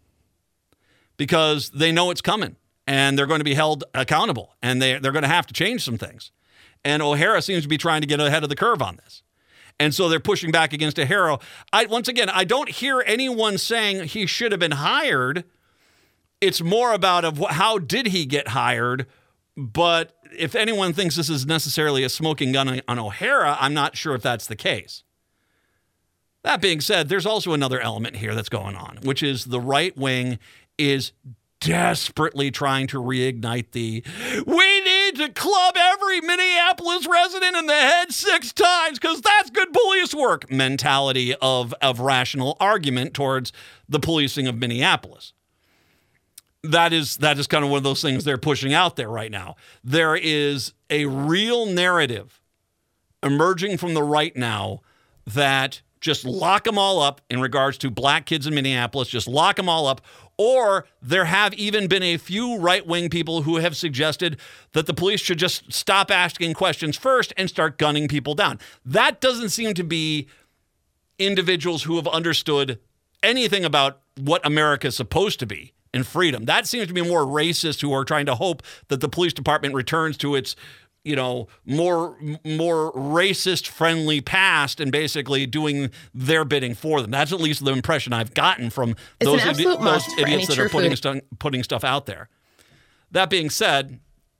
[SPEAKER 1] because they know it's coming and they're going to be held accountable and they they're going to have to change some things. And O'Hara seems to be trying to get ahead of the curve on this. And so they're pushing back against O'Hara. I once again, I don't hear anyone saying he should have been hired. It's more about of how did he get hired, but if anyone thinks this is necessarily a smoking gun on, on O'Hara, I'm not sure if that's the case. That being said, there's also another element here that's going on, which is the right wing is desperately trying to reignite the we need to club every Minneapolis resident in the head six times because that's good police work mentality of, of rational argument towards the policing of Minneapolis. That is that is kind of one of those things they're pushing out there right now. There is a real narrative emerging from the right now that just lock them all up in regards to black kids in Minneapolis, just lock them all up. Or there have even been a few right-wing people who have suggested that the police should just stop asking questions first and start gunning people down. That doesn't seem to be individuals who have understood anything about what America is supposed to be. And freedom. That seems to be more racist who are trying to hope that the police department returns to its, you know, more more racist friendly past and basically doing their bidding for them. That's at least the impression I've gotten from
[SPEAKER 3] it's
[SPEAKER 1] those,
[SPEAKER 3] idi-
[SPEAKER 1] those idiots that are putting,
[SPEAKER 3] stu-
[SPEAKER 1] putting stuff out there. That being said,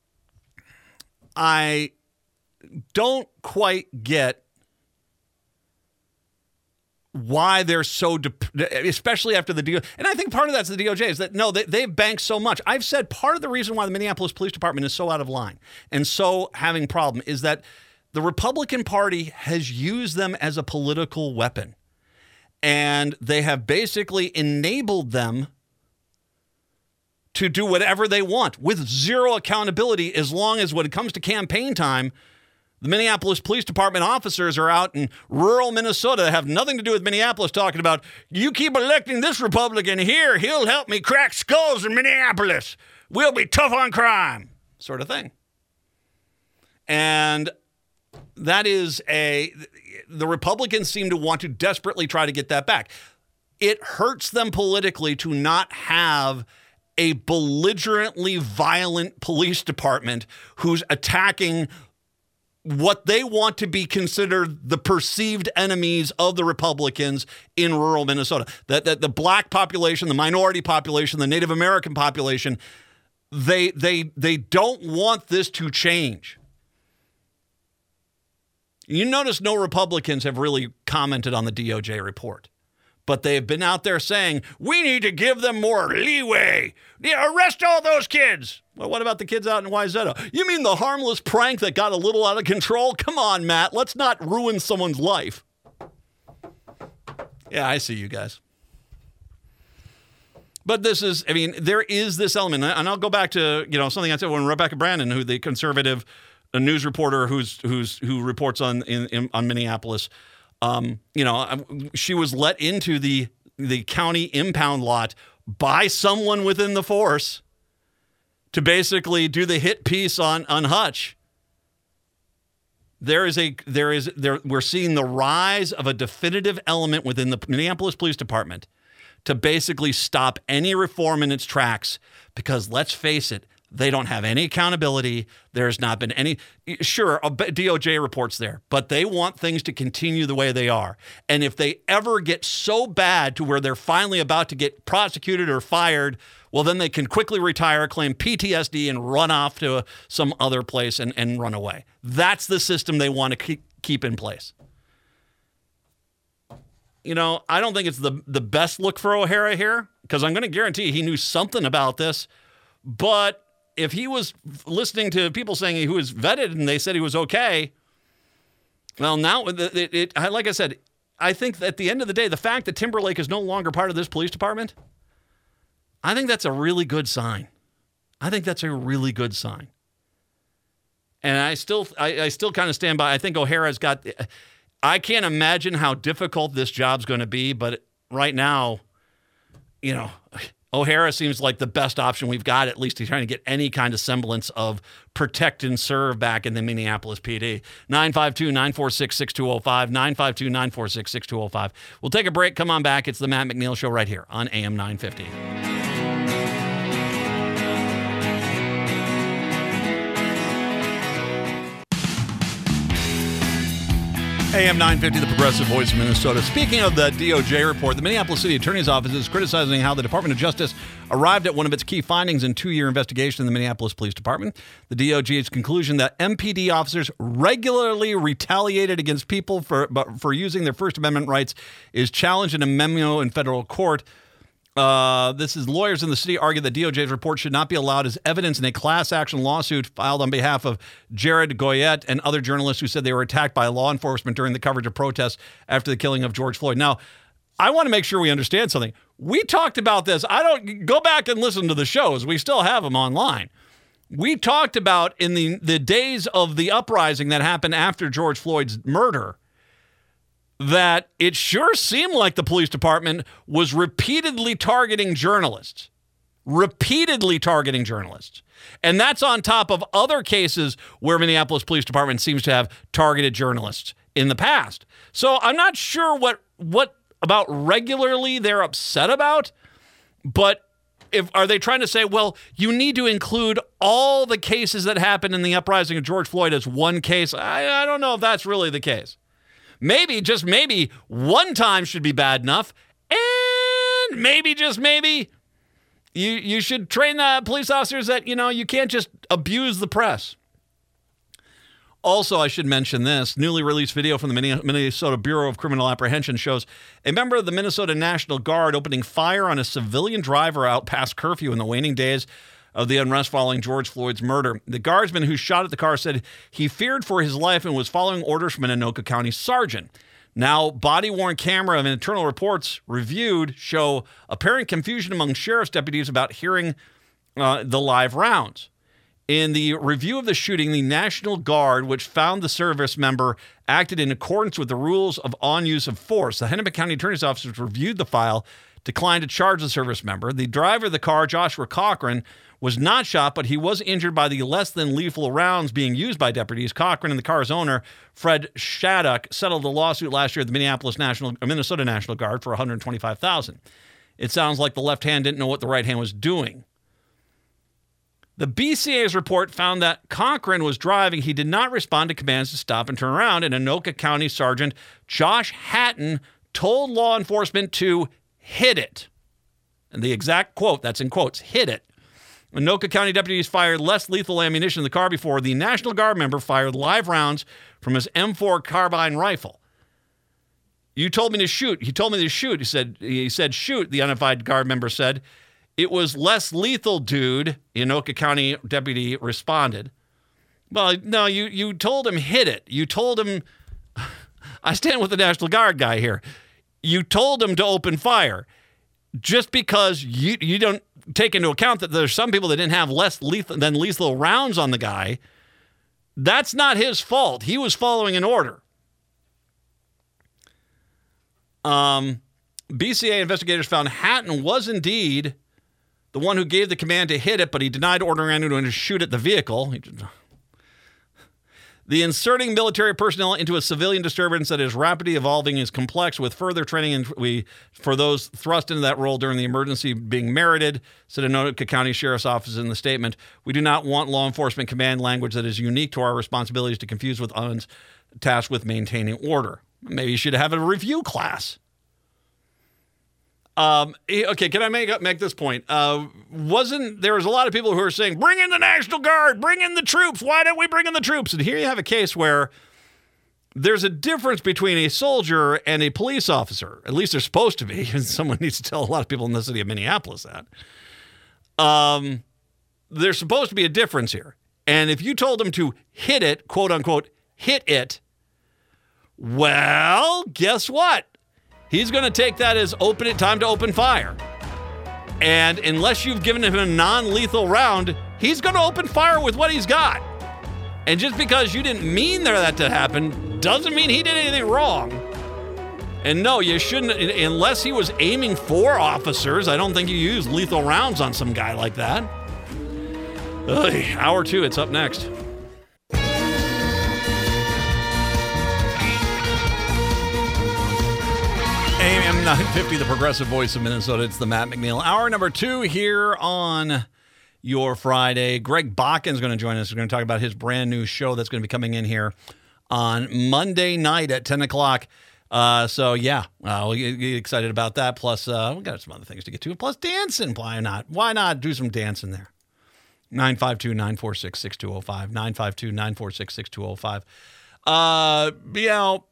[SPEAKER 1] I don't quite get why they're so, de- especially after the D O J. And I think part of that's the D O J is that, no, they, they've banked so much. I've said part of the reason why the Minneapolis Police Department is so out of line and so having problem is that the Republican Party has used them as a political weapon. And they have basically enabled them to do whatever they want with zero accountability as long as when it comes to campaign time, the Minneapolis Police Department officers are out in rural Minnesota that have nothing to do with Minneapolis talking about, you keep electing this Republican here, he'll help me crack skulls in Minneapolis. We'll be tough on crime, sort of thing. And that is a, the Republicans seem to want to desperately try to get that back. It hurts them politically to not have a belligerently violent police department who's attacking what they want to be considered the perceived enemies of the Republicans in rural Minnesota. That, that the black population, the minority population, the Native American population, they they they don't want this to change. You notice no Republicans have really commented on the D O J report. But they've been out there saying, we need to give them more leeway. Yeah, arrest all those kids. Well, what about the kids out in Wayzata? You mean the harmless prank that got a little out of control? Come on, Matt. Let's not ruin someone's life. Yeah, I see you guys. But this is, I mean, there is this element. And I'll go back to, you know, something I said when Rebecca Brandon, who the conservative news reporter who's who's who reports on in, in, on Minneapolis, Um, you know, she was let into the the county impound lot by someone within the force to basically do the hit piece on on Hutch. There is a there is there we're seeing the rise of a definitive element within the Minneapolis Police Department to basically stop any reform in its tracks, because let's face it, they don't have any accountability. There's not been any, sure, a D O J report's there, but they want things to continue the way they are. And if they ever get so bad to where they're finally about to get prosecuted or fired, well, then they can quickly retire, claim P T S D, and run off to a, some other place and, and run away. That's the system they want to keep, keep in place. You know, I don't think it's the, the best look for O'Hara here, because I'm going to guarantee he knew something about this, but if he was listening to people saying he was vetted and they said he was okay, well, now, it, it, it, like I said, I think that at the end of the day, the fact that Timberlake is no longer part of this police department, I think that's a really good sign. I think that's a really good sign. And I still, I, I still kind of stand by. I think O'Hara's got, I can't imagine how difficult this job's going to be, but right now, you know, O'Hara seems like the best option we've got, at least to trying to get any kind of semblance of protect and serve back in the Minneapolis P D. nine five two, nine four six, six two zero five, nine five two, nine four six, six two zero five. We'll take a break. Come on back. It's the Matt McNeil Show right here on A M nine fifty. A M nine fifty, the Progressive Voice of Minnesota. Speaking of the D O J report, the Minneapolis City Attorney's Office is criticizing how the Department of Justice arrived at one of its key findings in two-year investigation in the Minneapolis Police Department. The D O J's conclusion that M P D officers regularly retaliated against people for for using their First Amendment rights is challenged in a memo in federal court. Uh, this is lawyers in the city argue that D O J's report should not be allowed as evidence in a class action lawsuit filed on behalf of Jared Goyette and other journalists who said they were attacked by law enforcement during the coverage of protests after the killing of George Floyd. Now, I want to make sure we understand something. We talked about this. I don't go back and listen to the shows. We still have them online. We talked about in the, the days of the uprising that happened after George Floyd's murder, that it sure seemed like the police department was repeatedly targeting journalists, repeatedly targeting journalists. And that's on top of other cases where Minneapolis Police Department seems to have targeted journalists in the past. So I'm not sure what what about regularly they're upset about, but if are they trying to say, well, you need to include all the cases that happened in the uprising of George Floyd as one case? I, I don't know if that's really the case. Maybe, just maybe, one time should be bad enough, and maybe, just maybe, you you should train the police officers that, you know, you can't just abuse the press. Also, I should mention this. Newly released video from the Minnesota Bureau of Criminal Apprehension shows a member of the Minnesota National Guard opening fire on a civilian driver out past curfew in the waning days of the unrest following George Floyd's murder. The guardsman who shot at the car said he feared for his life and was following orders from an Anoka County sergeant. Now, body-worn camera and internal reports reviewed show apparent confusion among sheriff's deputies about hearing uh, the live rounds. In the review of the shooting, the National Guard, which found the service member acted in accordance with the rules of on-use of force. The Hennepin County Attorney's Office reviewed the file, declined to charge the service member. The driver of the car, Joshua Cochran, was not shot, but he was injured by the less than lethal rounds being used by deputies. Cochran and the car's owner, Fred Shattuck, settled a lawsuit last year at the Minneapolis National, Minnesota National Guard for one hundred twenty-five thousand dollars. It sounds like the left hand didn't know what the right hand was doing. The B C A's report found that Cochran was driving. He did not respond to commands to stop and turn around, and Anoka County Sergeant Josh Hatton told law enforcement to hit it. And the exact quote, that's in quotes, hit it. Anoka County deputies fired less lethal ammunition in the car before the National Guard member fired live rounds from his M four carbine rifle. You told me to shoot. He told me to shoot. He said, he said, shoot, the unidentified guard member said. It was less lethal, dude, Anoka County deputy responded. Well, no, you, you told him hit it. You told him, I stand with the National Guard guy here. You told him to open fire. Just because you, you don't take into account that there's some people that didn't have less lethal than lethal rounds on the guy, that's not his fault. He was following an order. Um, B C A investigators found Hatton was indeed the one who gave the command to hit it, but he denied ordering anyone to shoot at the vehicle. He just, the inserting military personnel into a civilian disturbance that is rapidly evolving is complex, with further training and we for those thrust into that role during the emergency being merited, said Anoka County Sheriff's Office in the statement. We do not want law enforcement command language that is unique to our responsibilities to confuse with others tasked with maintaining order. Maybe you should have a review class. Um, okay, can I make make this point? Uh, wasn't there was a lot of people who were saying, bring in the National Guard, bring in the troops. Why don't we bring in the troops? And here you have a case where there's a difference between a soldier and a police officer. At least there's supposed to be. And someone needs to tell a lot of people in the city of Minneapolis that. Um, there's supposed to be a difference here. And if you told them to hit it, quote unquote, hit it, well, guess what? He's going to take that as open it time to open fire. And unless you've given him a non-lethal round, he's going to open fire with what he's got. And just because you didn't mean there that to happen doesn't mean he did anything wrong. And no, you shouldn't, unless he was aiming for officers, I don't think you use lethal rounds on some guy like that. Ugh, hour two, it's up next. A M nine fifty, the progressive voice of Minnesota. It's the Matt McNeil. Hour number two here on your Friday. Greg Bakken's going to join us. We're going to talk about his brand new show that's going to be coming in here on Monday night at ten o'clock. Uh, so, yeah, uh, we'll get, get excited about that. Plus, uh, we got some other things to get to. Plus, dancing. Why not? Why not do some dancing there? nine five two, nine four six, six two zero five. nine five two, nine four six, six two zero five. Uh, you know...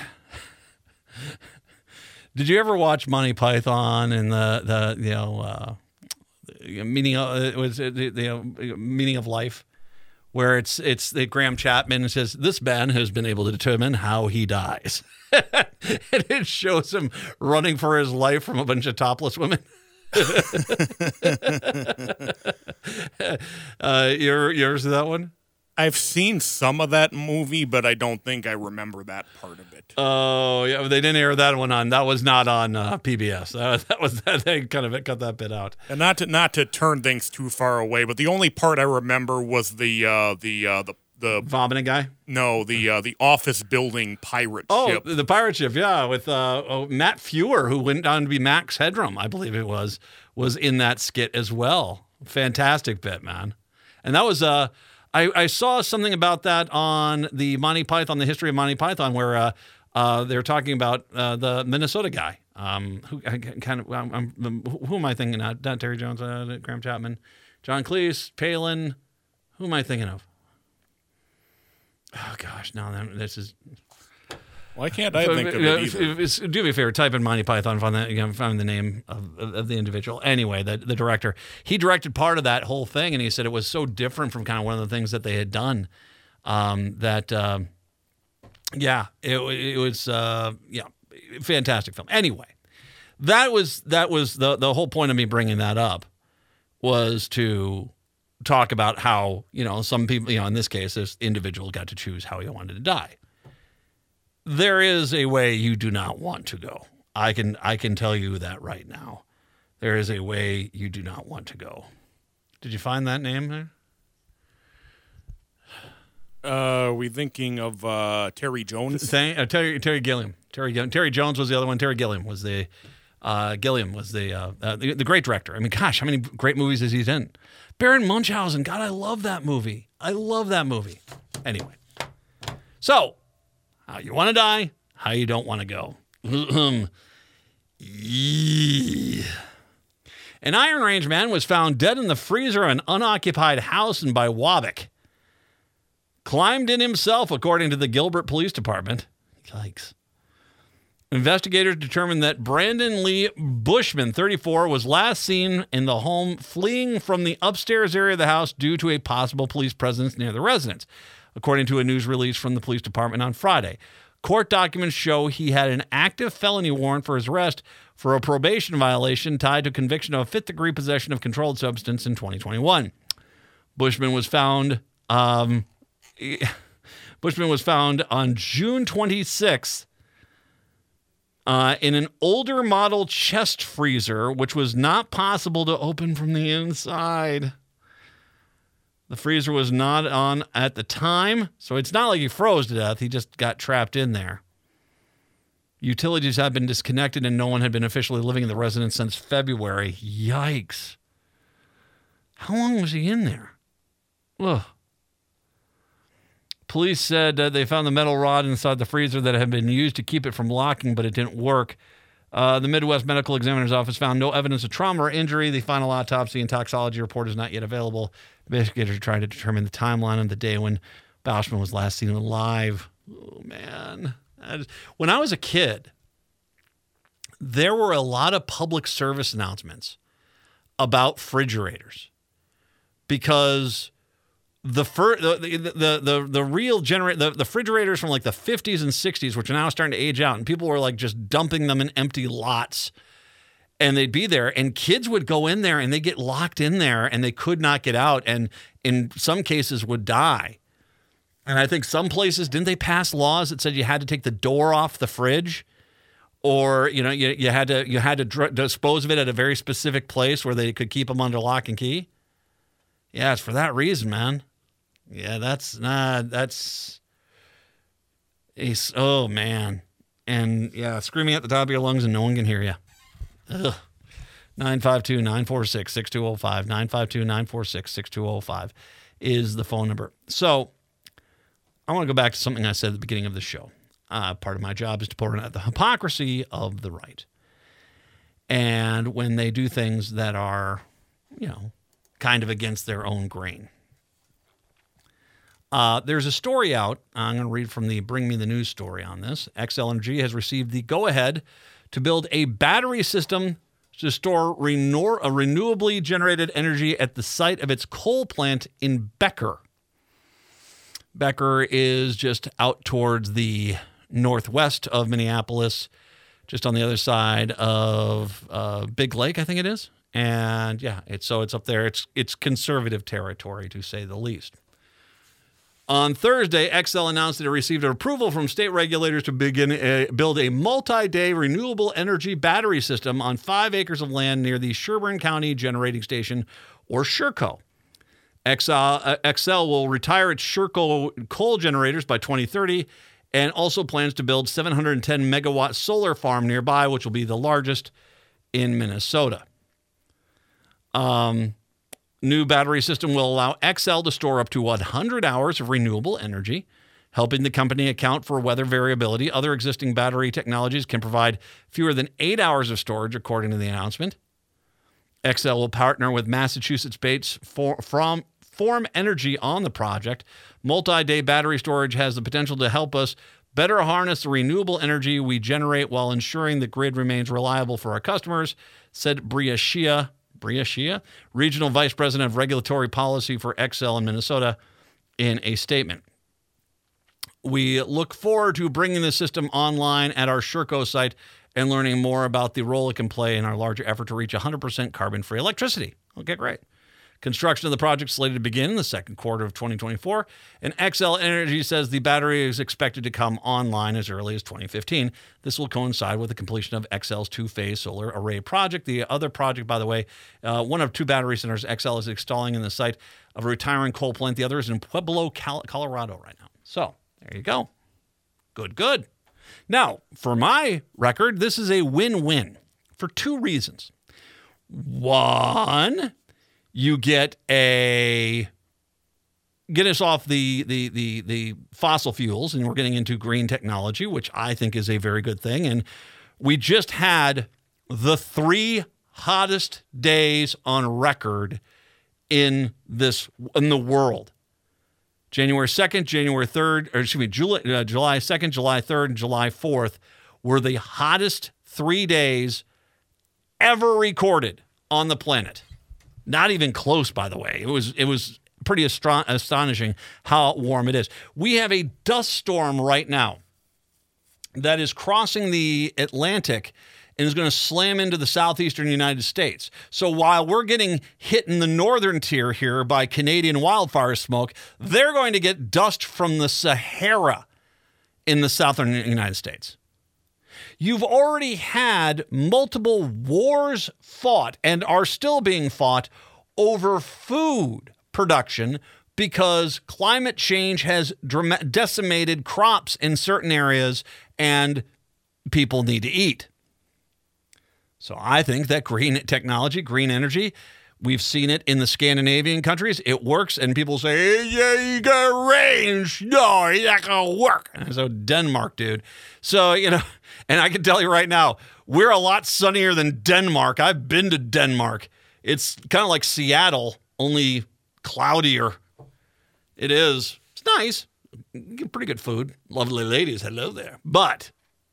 [SPEAKER 1] Did you ever watch Monty Python and the the you know uh, meaning of, it was the, the uh, meaning of life, where it's it's the Graham Chapman says this man has been able to determine how he dies, and it shows him running for his life from a bunch of topless women. uh, you ever, you ever see that one?
[SPEAKER 2] I've seen some of that movie, but I don't think I remember that part of it.
[SPEAKER 1] Oh, yeah, they didn't air that one on. That was not on uh, P B S. Uh, that was that they kind of cut that bit out.
[SPEAKER 2] And not to not to turn things too far away, but the only part I remember was the uh, the uh, the the
[SPEAKER 1] vomiting guy.
[SPEAKER 2] No, the uh, the office building pirate
[SPEAKER 1] oh,
[SPEAKER 2] ship.
[SPEAKER 1] Oh, the pirate ship, yeah, with uh, oh, Matt Fewer, who went on to be Max Headroom, I believe it was, was in that skit as well. Fantastic bit, man. And that was uh. I, I saw something about that on the Monty Python, the history of Monty Python, where uh, uh, they're talking about uh, the Minnesota guy. Um, who I kind of I'm, I'm, who am I thinking of? Not Terry Jones, uh, Graham Chapman, John Cleese, Palin. Who am I thinking of? Oh gosh, no, this is.
[SPEAKER 2] Why can't I think of it either?
[SPEAKER 1] Do me a favor, type in Monty Python, find that, you know, find the name of, of, of the individual. Anyway, the, the director, he directed part of that whole thing, and he said it was so different from kind of one of the things that they had done um, that, um, yeah, it, it was, uh, yeah, fantastic film. Anyway, that was that was the the whole point of me bringing that up was to talk about how, you know, some people, you know, in this case, this individual got to choose how he wanted to die. There is a way you do not want to go. I can I can tell you that right now. There is a way you do not want to go. Did you find that name there?
[SPEAKER 2] Uh, are we thinking of uh, Terry Jones?
[SPEAKER 1] Thank, uh, Terry Terry Gilliam. Terry Terry Jones was the other one. Terry Gilliam was the uh, Gilliam was the, uh, uh, the the great director. I mean, gosh, how many great movies has he in? Baron Munchausen. God, I love that movie. I love that movie. Anyway, so. How you want to die, how you don't want to go. An Iron Range man was found dead in the freezer of an unoccupied house in Biwabik. climbed in himself, according to the Gilbert Police Department. Yikes. Investigators determined that Brandon Lee Bushman, thirty-four, was last seen in the home fleeing from the upstairs area of the house due to a possible police presence near the residence, according to a news release from the police department on Friday. Court documents show he had an active felony warrant for his arrest for a probation violation tied to conviction of fifth-degree possession of controlled substance in twenty twenty-one. Bushman was found um, Bushman was found on June twenty-sixth uh, in an older model chest freezer, which was not possible to open from the inside. The freezer was not on at the time, so it's not like he froze to death. He just got trapped in there. Utilities had been disconnected and no one had been officially living in the residence since February. Yikes. How long was he in there? Ugh. Police said uh, they found the metal rod inside the freezer that had been used to keep it from locking, but it didn't work. Uh, the Midwest Medical Examiner's Office found no evidence of trauma or injury. The final autopsy and toxicology report is not yet available. Investigators are trying to determine the timeline of the day when Bushman was last seen alive. Oh, man. Is, when I was a kid, there were a lot of public service announcements about refrigerators because the fir- the, the the the the real genera- the, the refrigerators from like the fifties and sixties, which are now starting to age out, and people were like just dumping them in empty lots, and they'd be there, and kids would go in there and they get locked in there and they could not get out, and in some cases would die. And I think some places, didn't they pass laws that said you had to take the door off the fridge, or you know you you had to you had to dr- dispose of it at a very specific place where they could keep them under lock and key? Yeah, it's for that reason, man. Yeah, that's nah, that's it's, oh man. And yeah, screaming at the top of your lungs and no one can hear you. Ugh. nine five two, nine four six, six two zero five, nine five two, nine four six, six two zero five is the phone number. So I want to go back to something I said at the beginning of the show. Uh, part of my job is to point out the hypocrisy of the right. And when they do things that are, you know, kind of against their own grain. Uh, there's a story out. I'm going to read from the Bring Me the News story on this. Xcel Energy has received the go-ahead to build a battery system to store renew- a renewably generated energy at the site of its coal plant in Becker. Becker is just out towards the northwest of Minneapolis, just on the other side of uh, Big Lake, I think it is. And yeah, it's so it's up there. It's it's conservative territory, to say the least. On Thursday, Xcel announced that it received approval from state regulators to begin a, build a multi-day renewable energy battery system on five acres of land near the Sherburne County Generating Station, or Sherco. Xcel, uh, Xcel will retire its Sherco coal generators by twenty thirty and also plans to build seven hundred ten megawatt solar farm nearby, which will be the largest in Minnesota. Um, new battery system will allow Xcel to store up to one hundred hours of renewable energy, helping the company account for weather variability. Other existing battery technologies can provide fewer than eight hours of storage, according to the announcement. Xcel will partner with Massachusetts-based for, from Form Energy on the project. Multi-day battery storage has the potential to help us better harness the renewable energy we generate while ensuring the grid remains reliable for our customers, said Bria Shia, Bria Shia, Regional Vice President of Regulatory Policy for Xcel in Minnesota, in a statement. We look forward to bringing the system online at our Sherco site and learning more about the role it can play in our larger effort to reach one hundred percent carbon-free electricity. Okay, great. Construction of the project is slated to begin in the second quarter of twenty twenty-four, and Xcel Energy says the battery is expected to come online as early as twenty fifteen. This will coincide with the completion of Xcel's two-phase solar array project. The other project, by the way, uh, one of two battery centers Xcel is installing in the site of a retiring coal plant. The other is in Pueblo, Colorado right now. So there you go. Good, good. Now, for my record, this is a win-win for two reasons. One, you get a get us off the, the the the fossil fuels, and we're getting into green technology, which I think is a very good thing. And we just had the three hottest days on record in this in the world. January second, January third, or excuse me, July, uh, July second, July third, and July fourth were the hottest three days ever recorded on the planet. Not even close, by the way. It was it was pretty astro- astonishing how warm it is. We have a dust storm right now that is crossing the Atlantic and is going to slam into the southeastern United States. So while we're getting hit in the northern tier here by Canadian wildfire smoke, they're going to get dust from the Sahara in the southern United States. You've already had multiple wars fought and are still being fought over food production because climate change has decimated crops in certain areas and people need to eat. So I think that green technology, green energy, we've seen it in the Scandinavian countries. It works, and people say, hey, yeah, you got range. No, it's not going to work. And so Denmark, dude. So, you know, and I can tell you right now, we're a lot sunnier than Denmark. I've been to Denmark. It's kind of like Seattle, only cloudier. It is. It's nice. You get pretty good food. Lovely ladies. Hello there. But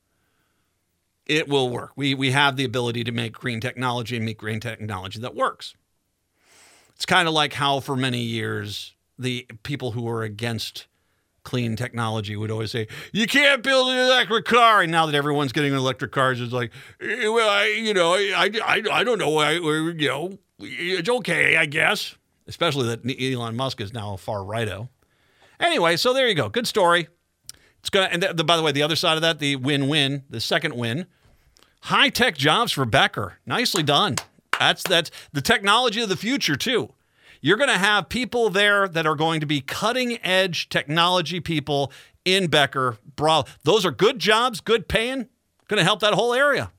[SPEAKER 1] it will work. We we have the ability to make green technology and make green technology that works. It's kind of like how for many years the people who were against clean technology would always say, you can't build an electric car. And now that everyone's getting electric cars, it's like, well, I, you know, I, I, I don't know. I, you know, it's okay, I guess. Especially that Elon Musk is now a far righto. Anyway, so there you go. Good story. It's gonna. And the, the, by the way, the other side of that, the win-win, the second win, high-tech jobs for Becker. Nicely done. That's that's the technology of the future too. You're going to have people there that are going to be cutting-edge technology people in Becker. Bro, those are good jobs, good paying, going to help that whole area.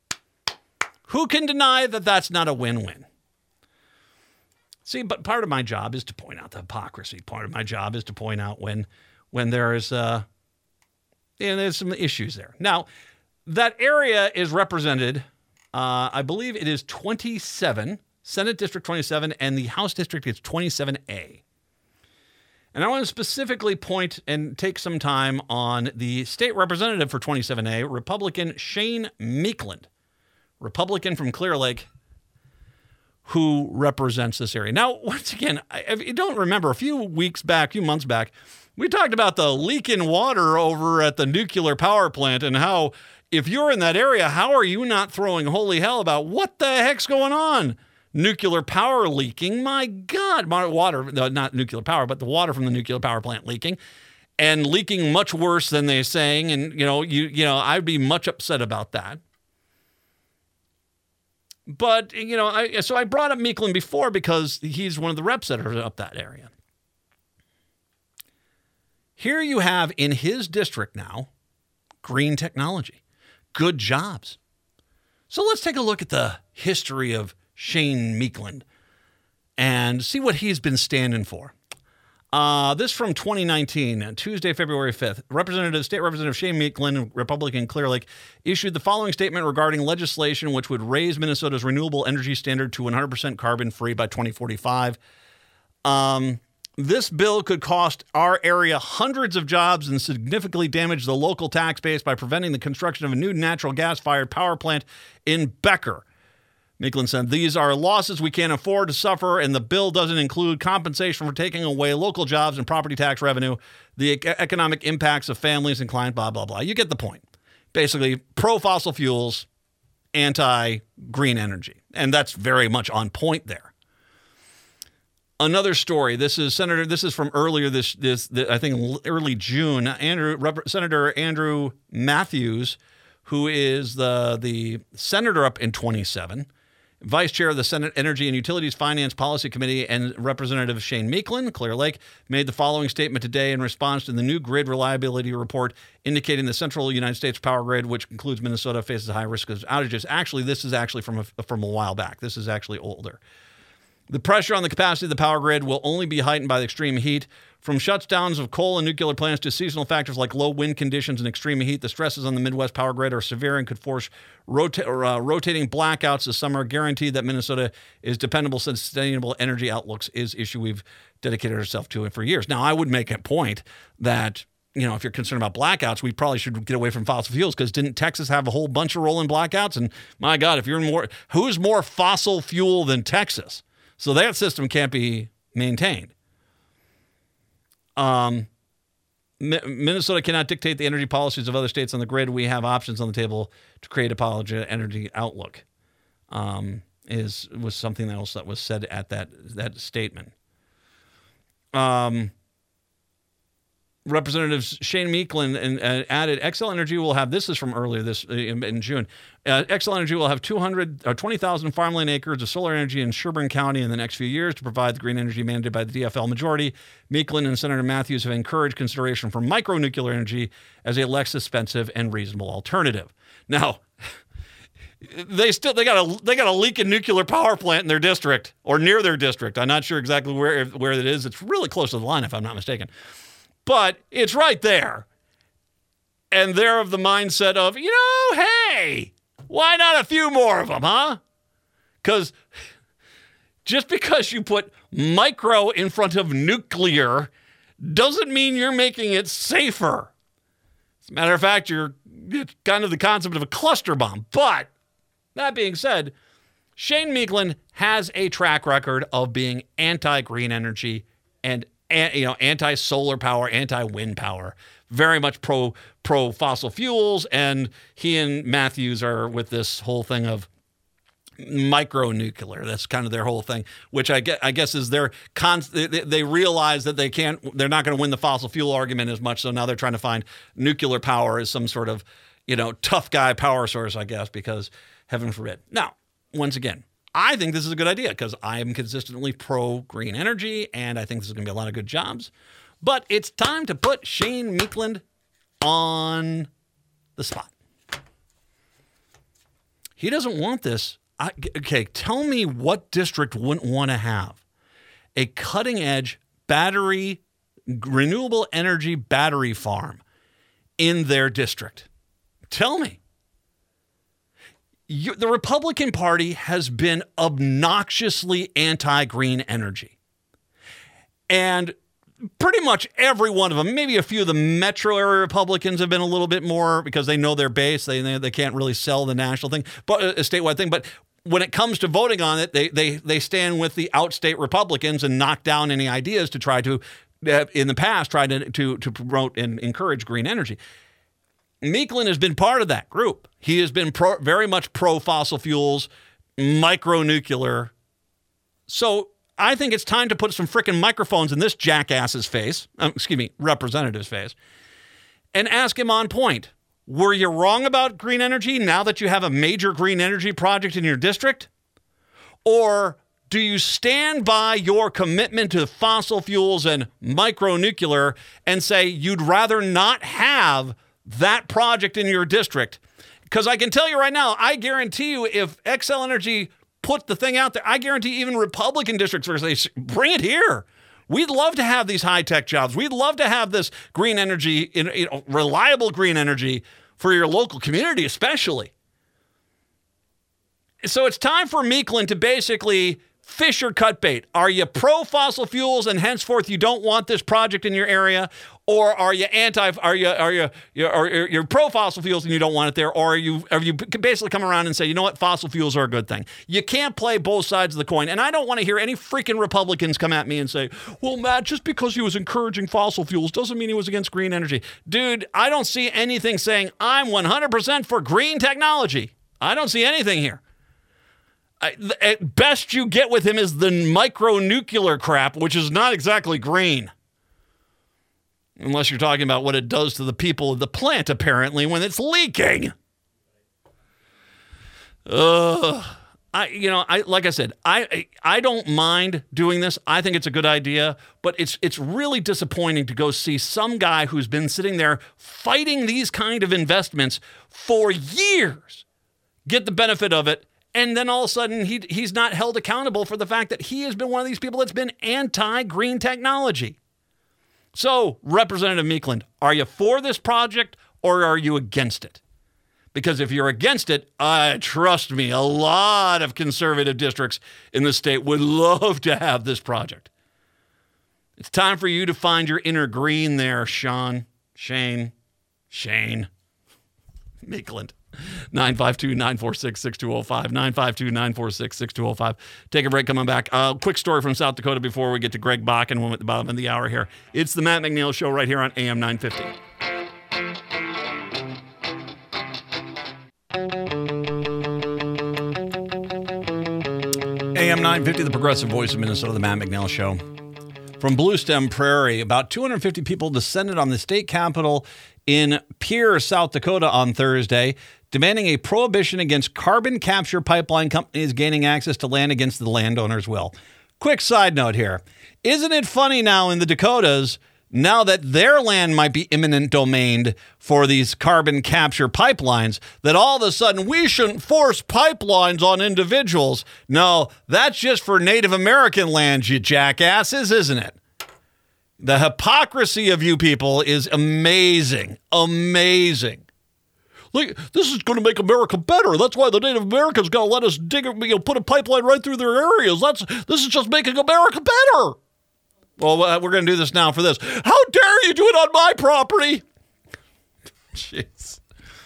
[SPEAKER 1] Who can deny that that's not a win-win? See, but part of my job is to point out the hypocrisy. Part of my job is to point out when when there is uh, yeah, there's some issues there. Now, that area is represented, uh, I believe it is twenty-seven, Senate District twenty-seven, and the House District is twenty-seven A. And I want to specifically point and take some time on the state representative for twenty-seven A, Republican Shane Meekland, Republican from Clear Lake, who represents this area. Now, once again, if you don't remember, a few weeks back, a few months back, we talked about the leak in water over at the nuclear power plant and how if you're in that area, how are you not throwing holy hell about what the heck's going on? Nuclear power leaking. My God, water, not nuclear power, but the water from the nuclear power plant leaking and leaking much worse than they're saying. And, you know, you, you know, I'd be much upset about that. But, you know, I, so I brought up Meekland before because he's one of the reps that are up that area. Here you have in his district now, green technology, good jobs. So let's take a look at the history of Shane Meekland and see what he's been standing for. Uh, this from twenty nineteen, Tuesday, February fifth. Representative, State Representative Shane Meekland, Republican Clear Lake, issued the following statement regarding legislation which would raise Minnesota's renewable energy standard to one hundred percent carbon-free by twenty forty-five. Um, this bill could cost our area hundreds of jobs and significantly damage the local tax base by preventing the construction of a new natural gas-fired power plant in Becker. Meekland said, these are losses we can't afford to suffer, and the bill doesn't include compensation for taking away local jobs and property tax revenue, the e- economic impacts of families and clients, blah, blah, blah. You get the point. Basically, pro-fossil fuels, anti-green energy. And that's very much on point there. Another story. This is Senator. This is from earlier this, this, this I think, early June. Andrew, Rep, Senator Andrew Matthews, who is the, the senator up in twenty-seven, Vice Chair of the Senate Energy and Utilities Finance Policy Committee, and Representative Shane Meekland, Clear Lake, made the following statement today in response to the new grid reliability report indicating the central United States power grid, which includes Minnesota, faces a high risk of outages. Actually, this is actually from a, from a while back. This is actually older. The pressure on the capacity of the power grid will only be heightened by the extreme heat. From shutdowns of coal and nuclear plants to seasonal factors like low wind conditions and extreme heat, the stresses on the Midwest power grid are severe and could force rota- or, uh, rotating blackouts this summer. Guaranteed that Minnesota is dependable, sustainable energy outlooks is issue we've dedicated ourselves to for years. Now, I would make a point that, you know, if you're concerned about blackouts, we probably should get away from fossil fuels, because didn't Texas have a whole bunch of rolling blackouts? And my God, if you're more, who's more fossil fuel than Texas? So that system can't be maintained. Um, Minnesota cannot dictate the energy policies of other states on the grid. We have options on the table to create a policy energy outlook. Um, is was something else that was said at that that statement. Um, Representatives Shane Meekland and, uh, added, Xcel Energy will have, this is from earlier this uh, in, in June, uh, Xcel Energy will have two hundred, uh, twenty thousand farmland acres of solar energy in Sherburne County in the next few years to provide the green energy mandated by the D F L majority. Meekland and Senator Matthews have encouraged consideration for micronuclear energy as a less expensive and reasonable alternative. Now, they still they got a they got a leaking nuclear power plant in their district or near their district. I'm not sure exactly where where it is. It's really close to the line, if I'm not mistaken. But it's right there. And they're of the mindset of, you know, hey, why not a few more of them, huh? Because just because you put micro in front of nuclear doesn't mean you're making it safer. As a matter of fact, you're it's kind of the concept of a cluster bomb. But that being said, Shane Meekland has a track record of being anti-green energy and you know, anti-solar power, anti-wind power, very much pro pro fossil fuels, and he and Matthews are with this whole thing of micro-nuclear. That's kind of their whole thing, which I guess, I guess is their con- they, they realize that they can't, they're not going to win the fossil fuel argument as much, so now they're trying to find nuclear power as some sort of, you know, tough guy power source, I guess, because heaven forbid. Now, once again, I think this is a good idea because I am consistently pro-green energy, and I think this is going to be a lot of good jobs. But it's time to put Shane Meekland on the spot. He doesn't want this. I, okay, tell me what district wouldn't want to have a cutting-edge battery, renewable energy battery farm in their district. Tell me. You, the Republican Party has been obnoxiously anti-green energy. And pretty much every one of them, maybe a few of the metro area Republicans have been a little bit more because they know their base. They they can't really sell the national thing, but a statewide thing. But when it comes to voting on it, they they they stand with the outstate Republicans and knock down any ideas to try to, uh, in the past, try to, to, to promote and encourage green energy. Meekland has been part of that group. He has been pro, very much pro-fossil fuels, micro-nuclear. So I think it's time to put some frickin' microphones in this jackass's face, um, excuse me, representative's face, and ask him on point. Were you wrong about green energy now that you have a major green energy project in your district? Or do you stand by your commitment to fossil fuels and micro-nuclear and say you'd rather not have that project in your district? Because I can tell you right now, I guarantee you if Xcel Energy put the thing out there, I guarantee even Republican districts are going to say, bring it here. We'd love to have these high-tech jobs. We'd love to have this green energy, you know, reliable green energy for your local community especially. So it's time for Meekland to basically fish or cut bait. Are you pro-fossil fuels and henceforth you don't want this project in your area? Or are you anti, are you, are you, you're, are, you're pro-fossil fuels and you don't want it there? Or are you, are you basically come around and say, you know what, fossil fuels are a good thing? You can't play both sides of the coin. And I don't want to hear any freaking Republicans come at me and say, well, Matt, just because he was encouraging fossil fuels doesn't mean he was against green energy. Dude, I don't see anything saying I'm one hundred percent for green technology. I don't see anything here. I, at best you get with him is the micro-nuclear crap, which is not exactly green. Unless you're talking about what it does to the people of the plant, apparently, when it's leaking. Ugh. I, you know, I like I said, I I don't mind doing this. I think it's a good idea, but it's it's really disappointing to go see some guy who's been sitting there fighting these kind of investments for years get the benefit of it. And then all of a sudden, he he's not held accountable for the fact that he has been one of these people that's been anti-green technology. So, Representative Meekland, are you for this project or are you against it? Because if you're against it, uh, trust me, a lot of conservative districts in the state would love to have this project. It's time for you to find your inner green there, Sean, Shane, Shane, Meekland. nine five two, nine four six, six two zero five, nine five two, nine four six, six two zero five. Take a break, coming back. Uh, quick story from South Dakota before we get to Greg Bach and one at the bottom of the hour here. It's the Matt McNeil Show right here on A M nine fifty. A M nine fifty, the progressive voice of Minnesota, the Matt McNeil Show. From Blue Stem Prairie, about two hundred fifty people descended on the state capitol in Pierre, South Dakota on Thursday, demanding a prohibition against carbon capture pipeline companies gaining access to land against the landowner's will. Quick side note here. Isn't it funny now in the Dakotas, now that their land might be eminent domained for these carbon capture pipelines, that all of a sudden we shouldn't force pipelines on individuals? No, that's just for Native American land, you jackasses, isn't it? The hypocrisy of you people is amazing, amazing. Look, this is going to make America better. That's why the Native Americans got to let us dig, you know, put a pipeline right through their areas. That's this is just making America better. Well, uh, we're going to do this now for this. How dare you do it on my property? Jeez.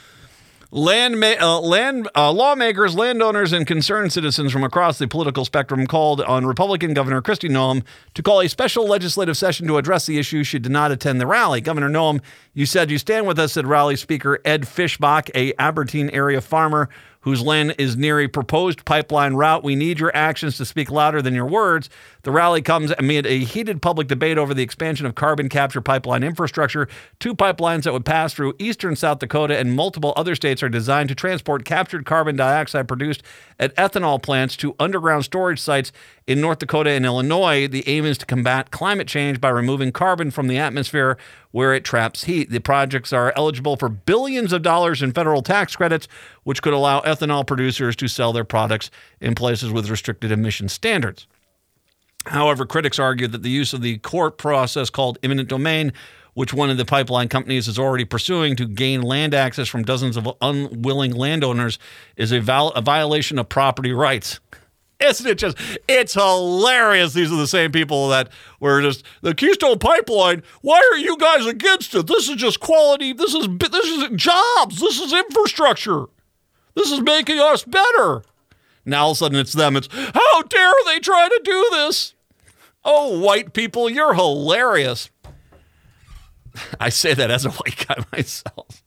[SPEAKER 1] Land, ma- uh, land uh, lawmakers, landowners, and concerned citizens from across the political spectrum called on Republican Governor Kristi Noem to call a special legislative session to address the issue. She did not attend the rally. Governor Noem, you said you stand with us, said rally speaker Ed Fishbach, a Aberdeen area farmer whose land is near a proposed pipeline route. We need your actions to speak louder than your words. The rally comes amid a heated public debate over the expansion of carbon capture pipeline infrastructure. Two pipelines that would pass through eastern South Dakota and multiple other states are designed to transport captured carbon dioxide produced at ethanol plants to underground storage sites in North Dakota and Illinois. The aim is to combat climate change by removing carbon from the atmosphere where it traps heat. The projects are eligible for billions of dollars in federal tax credits, which could allow ethanol producers to sell their products in places with restricted emission standards. However, critics argue that the use of the court process called eminent domain, which one of the pipeline companies is already pursuing to gain land access from dozens of unwilling landowners, is a, val- a violation of property rights. Isn't it just, it's hilarious. These are the same people that were just, the Keystone Pipeline, why are you guys against it? This is just quality, this is this is jobs, this is infrastructure. This is making us better. Now all of a sudden it's them, it's, how dare they try to do this? Oh, white people, you're hilarious. I say that as a white guy myself.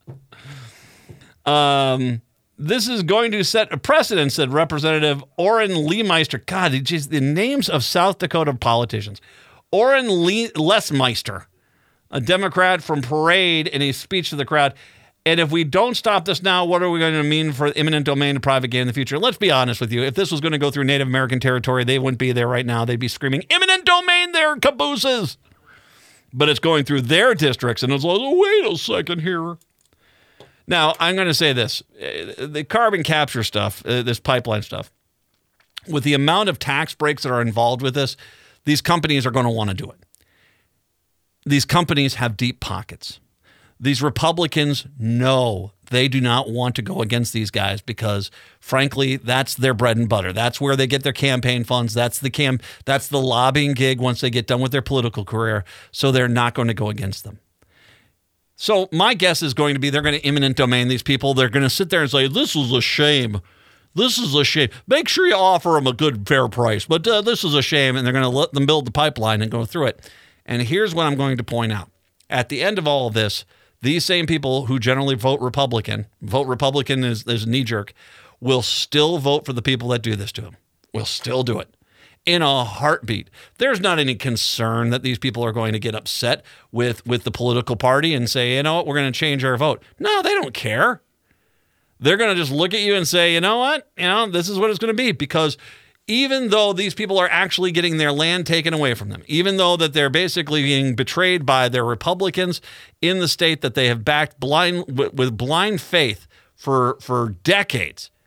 [SPEAKER 1] Um... This is going to set a precedent, said Representative Orrin Leemeister. God, just the names of South Dakota politicians. Orrin Le- Lesmeister, a Democrat from Parade, in a speech to the crowd. And if we don't stop this now, what are we going to mean for eminent domain and private gain in the future? Let's be honest with you. If this was going to go through Native American territory, they wouldn't be there right now. They'd be screaming, eminent domain there, cabooses. But it's going through their districts, and it's like, oh, wait a second here. Now, I'm going to say this. The carbon capture stuff, uh, this pipeline stuff, with the amount of tax breaks that are involved with this, these companies are going to want to do it. These companies have deep pockets. These Republicans know they do not want to go against these guys because, frankly, that's their bread and butter. That's where they get their campaign funds. That's the cam. That's the lobbying gig once they get done with their political career. So they're not going to go against them. So my guess is going to be they're going to eminent domain these people. They're going to sit there and say, this is a shame. This is a shame. Make sure you offer them a good, fair price. But uh, this is a shame. And they're going to let them build the pipeline and go through it. And here's what I'm going to point out. At the end of all of this, these same people who generally vote Republican, vote Republican is, is knee-jerk, will still vote for the people that do this to them. Will still do it. In a heartbeat. There's not any concern that these people are going to get upset with, with the political party and say, you know what, we're going to change our vote. No, they don't care. They're going to just look at you and say, you know what, you know, this is what it's going to be. Because even though these people are actually getting their land taken away from them, even though that they're basically being betrayed by their Republicans in the state that they have backed blind with blind faith for, for decades,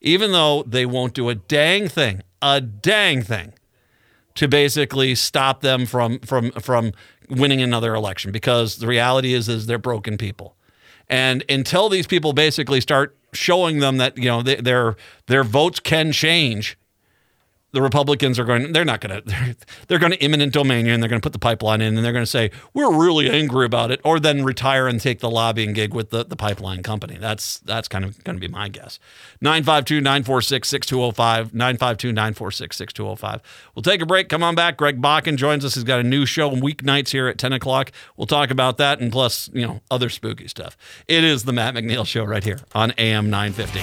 [SPEAKER 1] even though they won't do a dang thing, a dang thing, to basically stop them from from from winning another election, because the reality is is they're broken people. And until these people basically start showing them that, you know, they, their their votes can change, the Republicans are going, they're not going to, they're, they're going to eminent domain you, and they're going to put the pipeline in, and they're going to say, we're really angry about it, or then retire and take the lobbying gig with the, the pipeline company. That's that's kind of going to be my guess. nine five two, nine four six, six two zero five, nine five two, nine four six, six two zero five. We'll take a break. Come on back. Greg Bakken joins us. He's got a new show on weeknights here at ten o'clock. We'll talk about that and plus, you know, other spooky stuff. It is the Matt McNeil Show right here on A M nine fifty.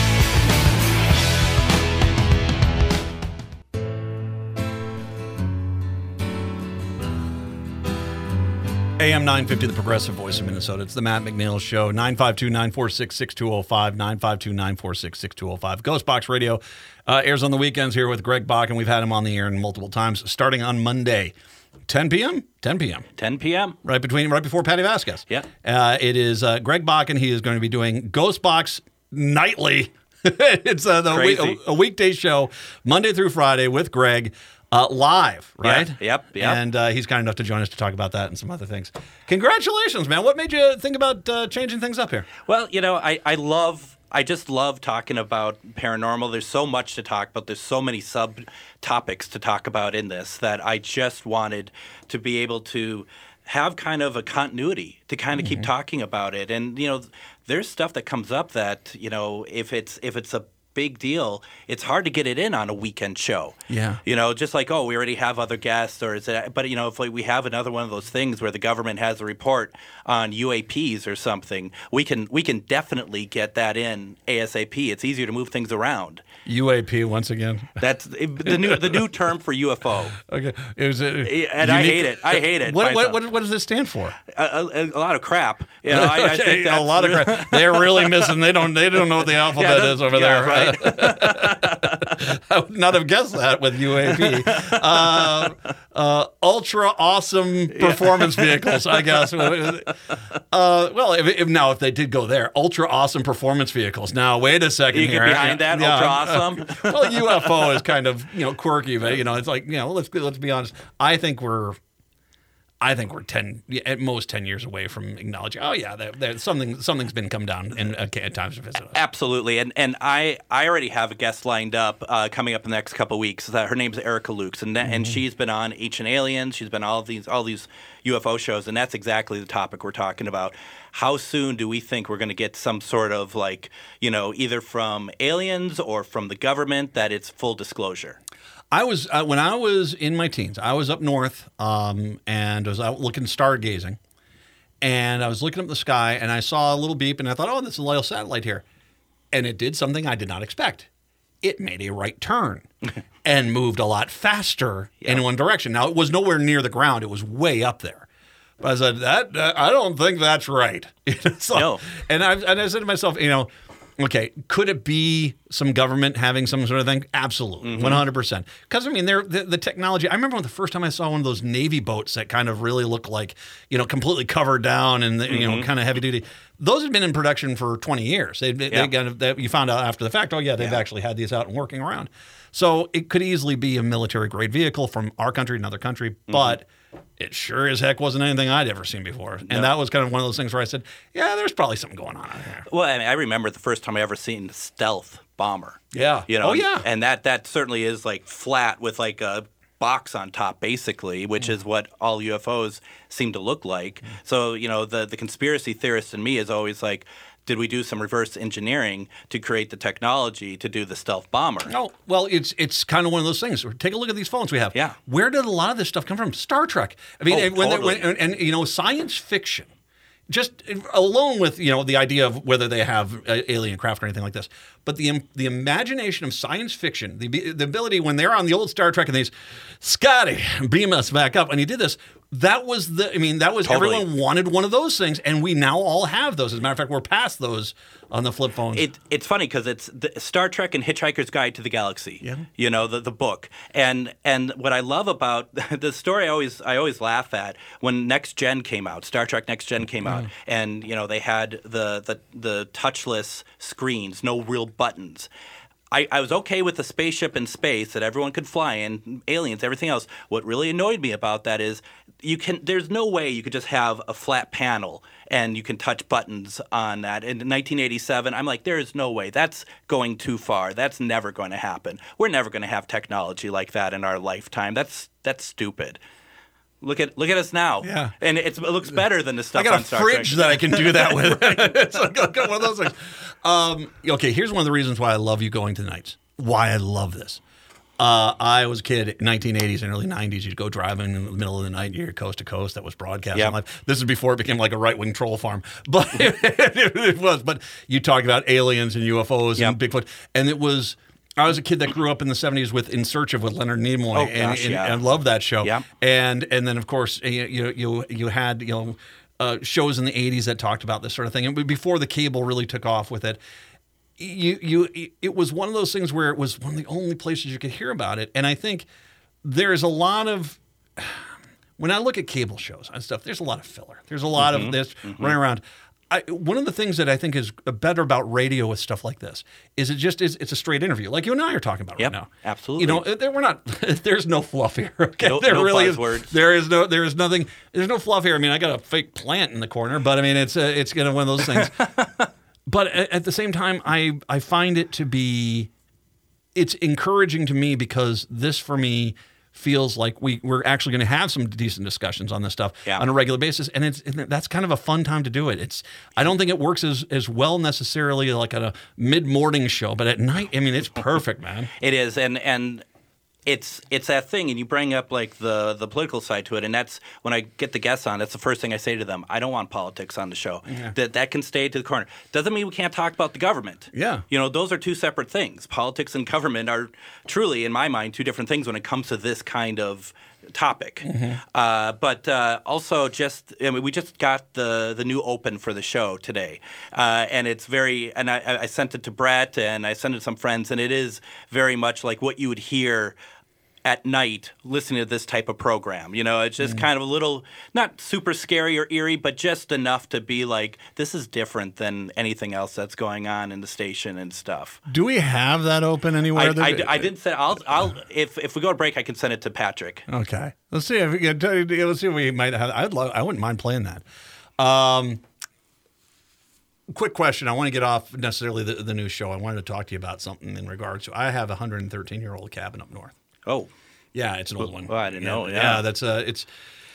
[SPEAKER 1] A M nine fifty, the progressive voice of Minnesota. It's the Matt McNeil Show. nine five two, nine four six, six two zero five, nine five two, nine four six, six two zero five. Ghostbox Radio uh, airs on the weekends here with Greg Bakken. We've had him on the air multiple times, starting on Monday, ten p.m.? ten p.m.
[SPEAKER 3] ten p.m.
[SPEAKER 1] Right between, right before Patty Vasquez.
[SPEAKER 3] Yeah.
[SPEAKER 1] Uh, it is uh, Greg Bakken. He is going to be doing Ghostbox nightly. It's uh, the week, a, a weekday show, Monday through Friday with Greg. Uh, live, right?
[SPEAKER 3] Yeah, yep, yep.
[SPEAKER 1] And uh, he's kind enough to join us to talk about that and some other things. Congratulations, man. What made you think about uh, changing things up here?
[SPEAKER 3] Well, you know, I, I love, I just love talking about paranormal. There's so much to talk about. There's so many subtopics to talk about in this that I just wanted to be able to have kind of a continuity to kind of mm-hmm. keep talking about it. And, you know, there's stuff that comes up that, you know, if it's if it's a big deal, it's hard to get it in on a weekend show.
[SPEAKER 1] Yeah.
[SPEAKER 3] You know, just like, oh, we already have other guests, or is it, but, you know, if like we have another one of those things where the government has a report on U A Ps or something, we can we can definitely get that in ASAP. It's easier to move things around.
[SPEAKER 1] U A P once again.
[SPEAKER 3] That's the new the new term for U F O.
[SPEAKER 1] Okay. It was a
[SPEAKER 3] and
[SPEAKER 1] unique,
[SPEAKER 3] I hate it. I hate it.
[SPEAKER 1] What, what, what, what does it stand for?
[SPEAKER 3] A, a, a lot of crap. You know, I, I think that's
[SPEAKER 1] a lot of crap. They're really missing. They don't. They don't know what the alphabet
[SPEAKER 3] yeah,
[SPEAKER 1] is over
[SPEAKER 3] yeah,
[SPEAKER 1] there.
[SPEAKER 3] Right.
[SPEAKER 1] I would not have guessed that with U A P. Uh, uh, ultra awesome performance yeah. vehicles, I guess. Uh, well, if, if now if they did go there, ultra awesome performance vehicles. Now wait a second
[SPEAKER 3] you
[SPEAKER 1] here.
[SPEAKER 3] You get behind that,
[SPEAKER 1] yeah.
[SPEAKER 3] ultra awesome.
[SPEAKER 1] Well, U F O is kind of, you know, quirky, but you know, it's like, you know, let's let's be honest. I think we're. I think we're ten, at most ten years away from acknowledging, oh yeah, there, there, something something's been come down in, uh, at times to visit us.
[SPEAKER 3] Absolutely, and and I, I already have a guest lined up uh, coming up in the next couple of weeks. That her name's Erica Lukes, and that, mm-hmm. and she's been on Ancient Aliens. She's been on all these all these U F O shows, and that's exactly the topic we're talking about. How soon do we think we're going to get some sort of like, you know, either from aliens or from the government that it's full disclosure?
[SPEAKER 1] I was uh, when I was in my teens, I was up north um, and I was out looking stargazing, and I was looking up the sky and I saw a little beep and I thought, oh, this is a little satellite here, and it did something I did not expect. It made a right turn and moved a lot faster yep. in one direction. Now it was nowhere near the ground; it was way up there. But I said that uh, I don't think that's right. so,
[SPEAKER 3] no,
[SPEAKER 1] and I and I said to myself, you know. Okay, could it be some government having some sort of thing? Absolutely, mm-hmm. one hundred percent. Because, I mean, they're, the, the technology, I remember the first time I saw one of those Navy boats that kind of really looked like, you know, completely covered down and, mm-hmm. you know, kind of heavy duty. Those had been in production for twenty years. They, they, yeah. they kind of, they, you found out after the fact, oh, yeah, they've yeah. actually had these out and working around. So it could easily be a military-grade vehicle from our country to another country, mm-hmm. but it sure as heck wasn't anything I'd ever seen before. And no. that was kind of one of those things where I said, yeah, there's probably something going on out here.
[SPEAKER 3] Well, I mean, I remember the first time I ever seen a stealth bomber.
[SPEAKER 1] Yeah.
[SPEAKER 3] You know,
[SPEAKER 1] oh, yeah.
[SPEAKER 3] And that, that certainly is like flat with like a box on top, basically, which mm. is what all U F Os seem to look like. Mm. So, you know, the, the conspiracy theorist in me is always like, did we do some reverse engineering to create the technology to do the stealth bomber?
[SPEAKER 1] No, well, it's it's kind of one of those things. Take a look at these phones we have.
[SPEAKER 3] Yeah.
[SPEAKER 1] Where did a lot of this stuff come from? Star Trek. I mean,
[SPEAKER 3] oh,
[SPEAKER 1] when,
[SPEAKER 3] totally.
[SPEAKER 1] when, and, and, you know, science fiction, just alone with, you know, the idea of whether they have uh, alien craft or anything like this, but the the imagination of science fiction, the, the ability when they're on the old Star Trek and these, Scotty, beam us back up, and he did this. That was the, I mean, that was,
[SPEAKER 3] totally.
[SPEAKER 1] Everyone wanted one of those things, and we now all have those. As a matter of fact, we're past those on the flip phones.
[SPEAKER 3] It, it's funny because it's the Star Trek and Hitchhiker's Guide to the Galaxy,
[SPEAKER 1] yeah.
[SPEAKER 3] you know, the, the book. And and what I love about the story I always I always laugh at, when Next Gen came out, Star Trek Next Gen came out, mm. and, you know, they had the, the, the touchless screens, no real buttons. I, I was okay with the spaceship in space that everyone could fly in, aliens, everything else. What really annoyed me about that is you can. There's no way you could just have a flat panel and you can touch buttons on that. In nineteen eighty-seven, I'm like, there is no way. That's going too far. That's never going to happen. We're never going to have technology like that in our lifetime. That's that's stupid. Look at look at us now.
[SPEAKER 1] Yeah.
[SPEAKER 3] And it's, it looks better than the stuff
[SPEAKER 1] I got
[SPEAKER 3] on
[SPEAKER 1] a
[SPEAKER 3] Star
[SPEAKER 1] fridge
[SPEAKER 3] Trek.
[SPEAKER 1] that I can do that with. It's like one of those things. Um, okay, here's one of the reasons why I love you going to nights. Why I love this. Uh, I was a kid in nineteen eighties and early nineties. You'd go driving in the middle of the night, you're coast to coast. That was broadcasting
[SPEAKER 3] Yep.
[SPEAKER 1] live. This is before it became like a right-wing troll farm. But it, it was. But you talk about aliens and U F Os
[SPEAKER 3] Yep.
[SPEAKER 1] and Bigfoot. And it was... I was a kid that grew up in the seventies with In Search of with Leonard Nimoy,
[SPEAKER 3] Oh,
[SPEAKER 1] and,
[SPEAKER 3] gosh,
[SPEAKER 1] and,
[SPEAKER 3] yeah.
[SPEAKER 1] and I loved that show.
[SPEAKER 3] Yeah.
[SPEAKER 1] And and then of course you you you, you had you know uh, shows in the eighties that talked about this sort of thing, and before the cable really took off with it, you you it was one of those things where it was one of the only places you could hear about it, and I think there's a lot of. When I look at cable shows and stuff, there's a lot of filler. There's a lot
[SPEAKER 3] Mm-hmm.
[SPEAKER 1] of this running around. I, one of the things that I think is better about radio with stuff like this is it just is it's a straight interview, like you and I are talking about
[SPEAKER 3] Yep,
[SPEAKER 1] right now.
[SPEAKER 3] absolutely.
[SPEAKER 1] You know, there, we're not. There's no fluff here. Okay,
[SPEAKER 3] No-
[SPEAKER 1] there
[SPEAKER 3] no
[SPEAKER 1] really is.
[SPEAKER 3] buzzwords.
[SPEAKER 1] There is no. There is nothing. There's no fluff here. I mean, I got a fake plant in the corner, but I mean, it's uh, it's kind of one of those things. But at, at the same time, I I find it to be, it's encouraging to me because this for me feels like we, we're actually going to have some decent discussions on this stuff
[SPEAKER 3] Yeah.
[SPEAKER 1] on a regular basis. And it's and that's kind of a fun time to do it. It's I don't think it works as, as well necessarily like on a mid-morning show, but at night, I mean, it's perfect, man.
[SPEAKER 3] It is, and and it's it's that thing, and you bring up like the the political side to it, and that's when I get the guests on. That's the first thing I say to them. I don't want politics on the show. That that can stay to the corner. Doesn't mean we can't talk about the government.
[SPEAKER 1] Yeah.
[SPEAKER 3] you know, those are two separate things. Politics and government are truly, in my mind, two different things when it comes to this kind of topic. Uh, but uh, also, just I mean, we just got the the new open for the show today, uh, and it's very. And I, I sent it to Brett, and I sent it to some friends, and it is very much like what you would hear at night listening to this type of program. You know, it's just kind of a little, not super scary or eerie, but just enough to be like, this is different than anything else that's going on in the station and stuff.
[SPEAKER 1] Do we have that open anywhere?
[SPEAKER 3] I, I, I didn't say, I'll, I'll, if, if we go to break, I can send it to Patrick.
[SPEAKER 1] Okay, let's see if we can. Let's see if we might have. I'd love. I wouldn't mind playing that. Um, quick question. I want to get off necessarily the, the new show. I wanted to talk to you about something in regards to. I have a one hundred thirteen year old cabin up north.
[SPEAKER 3] Oh,
[SPEAKER 1] Yeah, it's an old one.
[SPEAKER 3] well, I didn't
[SPEAKER 1] yeah,
[SPEAKER 3] know, yeah.
[SPEAKER 1] that's uh, it's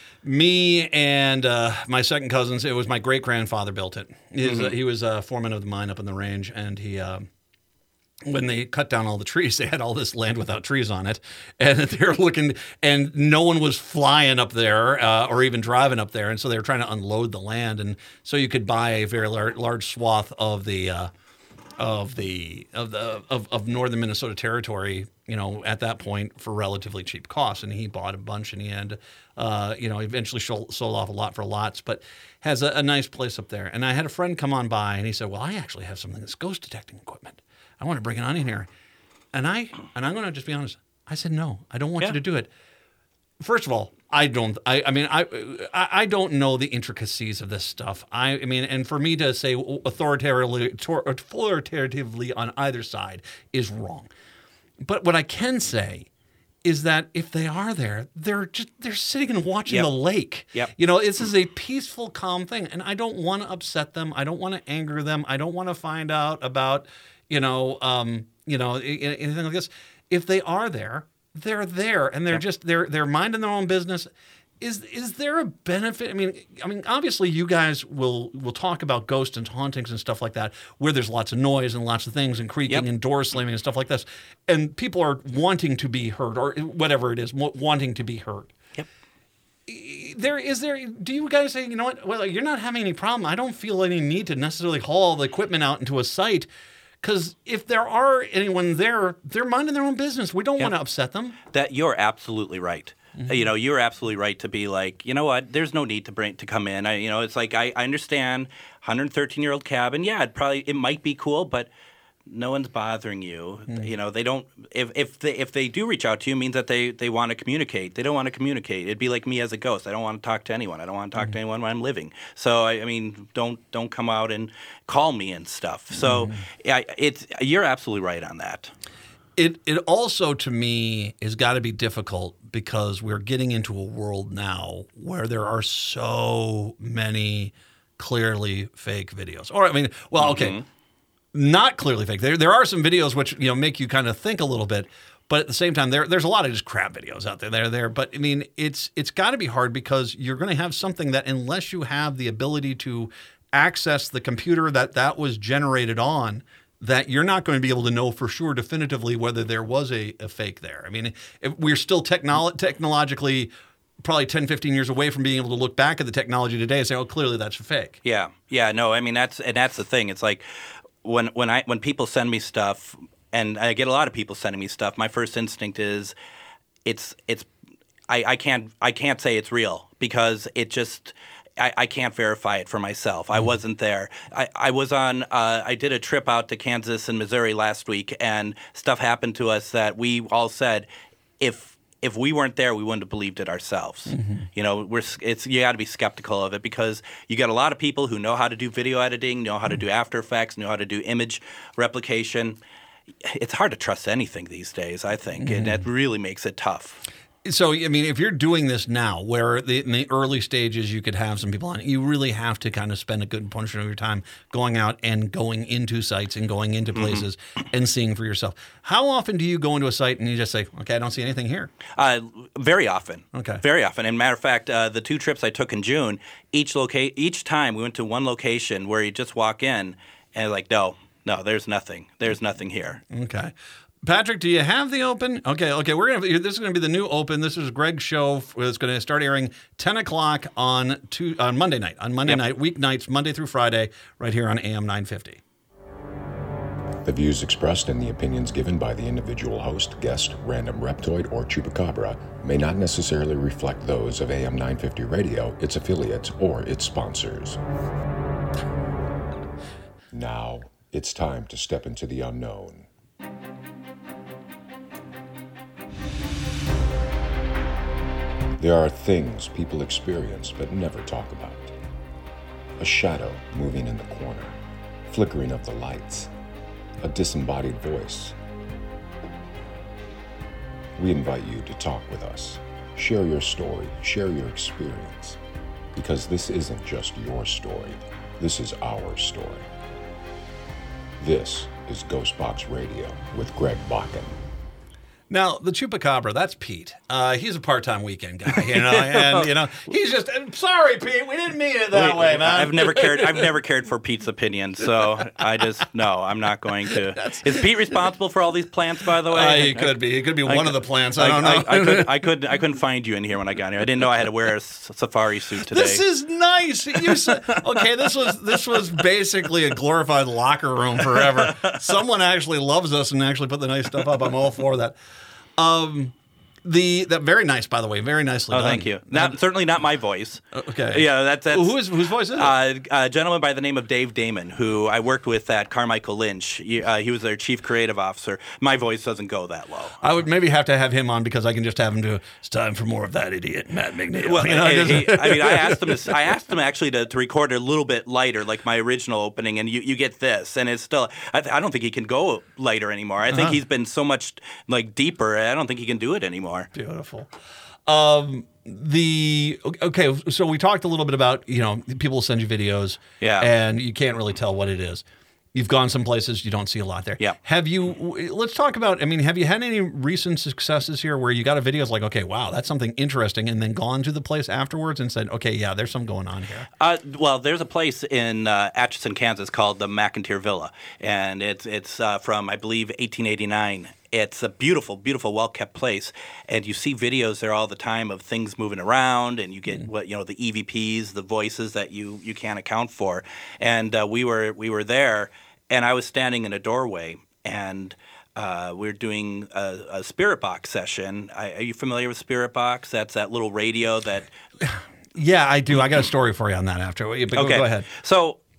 [SPEAKER 1] me and uh, my second cousins. It was my great grandfather built it. He was, uh, he was a foreman of the mine up in the range, and he. Uh, when they cut down all the trees, they had all this land without trees on it, and they were looking, and no one was flying up there uh, or even driving up there, and so they were trying to unload the land, and so you could buy a very lar- large swath of the uh, of the of the of, of northern Minnesota territory, you know, at that point for relatively cheap costs, and he bought a bunch, and he had, uh, you know, eventually sold, sold off a lot for lots, but has a, a nice place up there. And I had a friend come on by, and he said, "Well, I actually have something that's ghost detecting equipment. I want to bring it on in here." And I and I'm going to just be honest. I said, "No, I don't want
[SPEAKER 3] Yeah.
[SPEAKER 1] you to do it." First of all, I don't. I, I mean, I, I I don't know the intricacies of this stuff. I, I mean, and for me to say authoritatively, authoritatively on either side is wrong. But what I can say is that if they are there, they're just they're sitting and watching
[SPEAKER 3] Yep.
[SPEAKER 1] the lake.
[SPEAKER 3] Yep.
[SPEAKER 1] You know, this is a peaceful, calm thing, and I don't want to upset them. I don't want to anger them. I don't want to find out about, you know, um, you know, anything like this. If they are there, they're there, and they're just they're they're minding their own business. Is is there a benefit? I mean, I mean, obviously, you guys will will talk about ghosts and hauntings and stuff like that, where there's lots of noise and lots of things and creaking
[SPEAKER 3] Yep.
[SPEAKER 1] and door slamming and stuff like this, and people are wanting to be heard or whatever it is, wa- wanting to be heard.
[SPEAKER 3] Yep.
[SPEAKER 1] There is there. Do you guys say, you know what? Well, you're not having any problem. I don't feel any need to necessarily haul the equipment out into a site. Because if there are anyone there, they're minding their own business. We don't want to upset them.
[SPEAKER 3] That you're absolutely right.
[SPEAKER 1] Mm-hmm.
[SPEAKER 3] You know, you're absolutely right to be like, you know what? There's no need to bring to come in. I, you know, it's like I, I understand one hundred thirteen year old cabin. Yeah, it probably it might be cool, but no one's bothering you.
[SPEAKER 1] Mm.
[SPEAKER 3] You know, they don't. If if they if they do reach out to you, it means that they they want to communicate. They don't want to communicate. It'd be like me as a ghost. I don't want to talk to anyone. I don't want to talk
[SPEAKER 1] Mm.
[SPEAKER 3] to anyone when I'm living. So I, I mean, don't don't come out and call me and stuff. So
[SPEAKER 1] Mm.
[SPEAKER 3] yeah, it's you're absolutely right on that.
[SPEAKER 1] It it also to me has got to be difficult because we're getting into a world now where there are so many clearly fake videos. Or I mean, well, okay.
[SPEAKER 3] Mm-hmm.
[SPEAKER 1] Not clearly fake. There, there are some videos which you know make you kind of think a little bit, but at the same time, there, there's a lot of just crap videos out there. They're there, but I mean, it's it's got to be hard because you're going to have something that unless you have the ability to access the computer that that was generated on, that you're not going to be able to know for sure definitively whether there was a, a fake there. I mean, if we're still technolo- technologically probably ten, fifteen years away from being able to look back at the technology today and say, oh, clearly that's a fake.
[SPEAKER 3] Yeah, yeah, no, I mean that's and that's the thing. It's like when when I when people send me stuff, and I get a lot of people sending me stuff. My first instinct is, it's it's I, I can't I can't say it's real because it just. I, I can't verify it for myself. I wasn't there. I, I was on. Uh, I did a trip out to Kansas and Missouri last week, and stuff happened to us that we all said, if if we weren't there, we wouldn't have believed it ourselves. Mm-hmm. You know, we're it's you got to be skeptical of it because you got a lot of people who know how to do video editing, know how to do After Effects, know how to do image replication. It's hard to trust anything these days, I think, mm-hmm. and that really makes it tough.
[SPEAKER 1] So, I mean, if you're doing this now, where the, in the early stages you could have some people on it, you really have to kind of spend a good portion of your time going out and going into sites and going into places mm-hmm. and seeing for yourself. How often do you go into a site and you just say, okay, I don't see anything here?
[SPEAKER 3] Uh, very often.
[SPEAKER 1] Okay.
[SPEAKER 3] Very often. And matter of fact, uh, the two trips I took in June, each loca- each time we went to one location where you just walk in and like, no, no, there's nothing. There's nothing here.
[SPEAKER 1] Okay. Patrick, do you have the open? Okay, okay. We're gonna. This is going to be the new open. This is Greg's show. It's going to start airing ten o'clock on two, on Monday night. On Monday
[SPEAKER 3] yep.
[SPEAKER 1] night, weeknights, Monday through Friday, right here on A M nine fifty.
[SPEAKER 4] The views expressed and the opinions given by the individual host, guest, random reptoid, or chupacabra may not necessarily reflect those of A M nine fifty Radio, its affiliates, or its sponsors. Now it's time to step into the unknown. There are things people experience but never talk about. A shadow moving in the corner, flickering of the lights, a disembodied voice. We invite you to talk with us. Share your story, share your experience, because this isn't just your story, this is our story. This is Ghostbox Radio with Greg Bakken.
[SPEAKER 1] Now, the Chupacabra, that's Pete. Uh, he's a part-time weekend guy, you know, and, you know, he's just, I'm sorry, Pete, we didn't mean it that
[SPEAKER 3] Wait,
[SPEAKER 1] way, man.
[SPEAKER 3] I've never cared, I've never cared for Pete's opinion, so I just, no, I'm not going to. Is Pete responsible for all these plants, by the way?
[SPEAKER 1] Uh, he could be. He could be
[SPEAKER 3] I,
[SPEAKER 1] one of the plants. I, I don't know.
[SPEAKER 3] I, I, could, I, could, I couldn't find you in here when I got here. I didn't know I had to wear a safari suit today.
[SPEAKER 1] This is nice. You said, okay, this was this was basically a glorified locker room forever. Someone actually loves us and actually put the nice stuff up. I'm all for that. Um, the that very nice, by the way, very nicely
[SPEAKER 3] oh,
[SPEAKER 1] done.
[SPEAKER 3] thank you. Not certainly not my voice.
[SPEAKER 1] Okay.
[SPEAKER 3] Yeah, that's, that's
[SPEAKER 1] well, who is whose voice is it?
[SPEAKER 3] Uh, a gentleman by the name of Dave Damon, who I worked with at Carmichael Lynch. He, uh, he was their chief creative officer. My voice doesn't go that low.
[SPEAKER 1] I would maybe have to have him on because I can just have him do. It's time for more of that idiot, Matt McNeil.
[SPEAKER 3] Well,
[SPEAKER 1] you know,
[SPEAKER 3] he, he, I mean, I asked him. To, I asked him actually to, to record it a little bit lighter, like my original opening, and you, you get this, and it's still. I, I don't think he can go lighter anymore. I think
[SPEAKER 1] uh-huh.
[SPEAKER 3] he's been so much like deeper. I don't think he can do it anymore.
[SPEAKER 1] Beautiful. Um, the okay, so we talked a little bit about, you know, people send you videos,
[SPEAKER 3] yeah,
[SPEAKER 1] and you can't really tell what it is. You've gone some places, you don't see a lot there.
[SPEAKER 3] Yeah.
[SPEAKER 1] Have you? Let's talk about. I mean, have you had any recent successes here where you got a video it's like, okay, wow, that's something interesting, and then gone to the place afterwards and said, okay, yeah, there's some going on here.
[SPEAKER 3] Uh, well, there's a place in uh, Atchison, Kansas called the McIntyre Villa, and it's it's uh, from I believe eighteen eighty-nine. It's a beautiful, beautiful, well-kept place, and you see videos there all the time of things moving around, and you get mm. what you know the E V Ps, the voices that you, you can't account for. And uh, we were we were there, and I was standing in a doorway, and uh, we we're doing a, a Spirit Box session. I, are you familiar with Spirit Box? That's that little radio that.
[SPEAKER 1] Yeah, I do. I got a story for you on that after. But go,
[SPEAKER 3] okay.
[SPEAKER 1] go ahead.
[SPEAKER 3] So.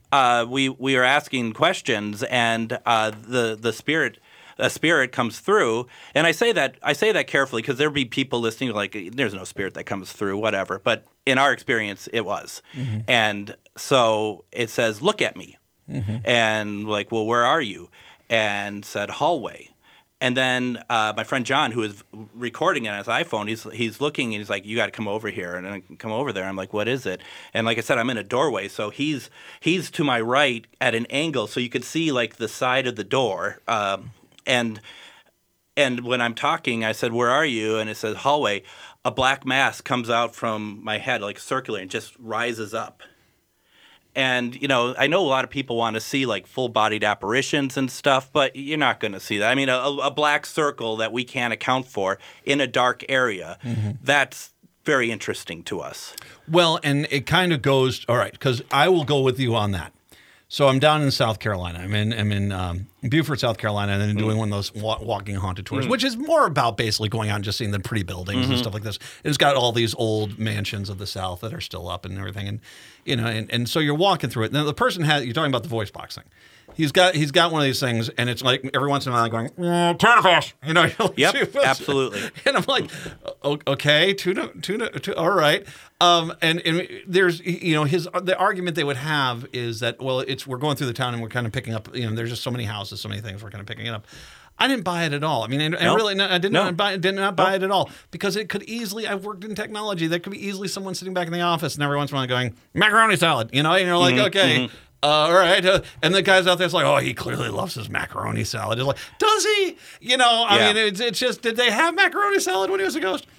[SPEAKER 3] uh, we we are asking questions, and uh, the the spirit. A spirit comes through, and I say that I say that carefully because there'll be people listening like, "There's no spirit that comes through," whatever. But in our experience, it was, mm-hmm. and so it says, "Look at me," mm-hmm. and like, "Well, where are you?" And said, "Hallway." And then uh, my friend John, who is recording it on his iPhone, he's he's looking and he's like, "You got to come over here." And I come over there. I'm like, "What is it?" And like I said, I'm in a doorway, so he's he's to my right at an angle, so you could see like the side of the door. Um, And and when I'm talking, I said, "Where are you?" And it says, "Hallway." A black mass comes out from my head, like circular, and just rises up. And, you know, I know a lot of people want to see, like, full-bodied apparitions and stuff, but you're not going to see that. I mean, a, a black circle that we can't account for in a dark area, mm-hmm. that's very interesting to us.
[SPEAKER 1] Well, and it kind of goes – all right, because I will go with you on that. So I'm down in South Carolina. I'm in I'm in um, Beaufort, South Carolina, and then doing mm. one of those wa- walking haunted tours, mm. which is more about basically going out and just seeing the pretty buildings mm-hmm. and stuff like this. It's got all these old mansions of the South that are still up and everything, and you know, and, and so you're walking through it. Now the person has you're talking about the voice box thing. He's got he's got one of these things, and it's like every once in a while going mm, tuna fish, you know.
[SPEAKER 3] Yep, absolutely.
[SPEAKER 1] And I'm like, okay, tuna, tuna, tuna all right. Um, and, and there's you know his the argument they would have is that well it's we're going through the town and we're kind of picking up you know there's just so many houses, so many things we're kind of picking it up. I didn't buy it at all. I mean, I,
[SPEAKER 3] no.
[SPEAKER 1] I really I did
[SPEAKER 3] no.
[SPEAKER 1] not buy did not buy
[SPEAKER 3] no.
[SPEAKER 1] it at all because it could easily. I've worked in technology. There could be easily someone sitting back in the office and every once in a while going macaroni salad, you know, and you're like, mm-hmm, okay. Mm-hmm. Uh, all right, uh, and the guy's out there's like, oh, he clearly loves his macaroni salad. It's like, does he? You know, I
[SPEAKER 3] yeah.
[SPEAKER 1] mean, it's it's just, did they have macaroni salad when he was a ghost?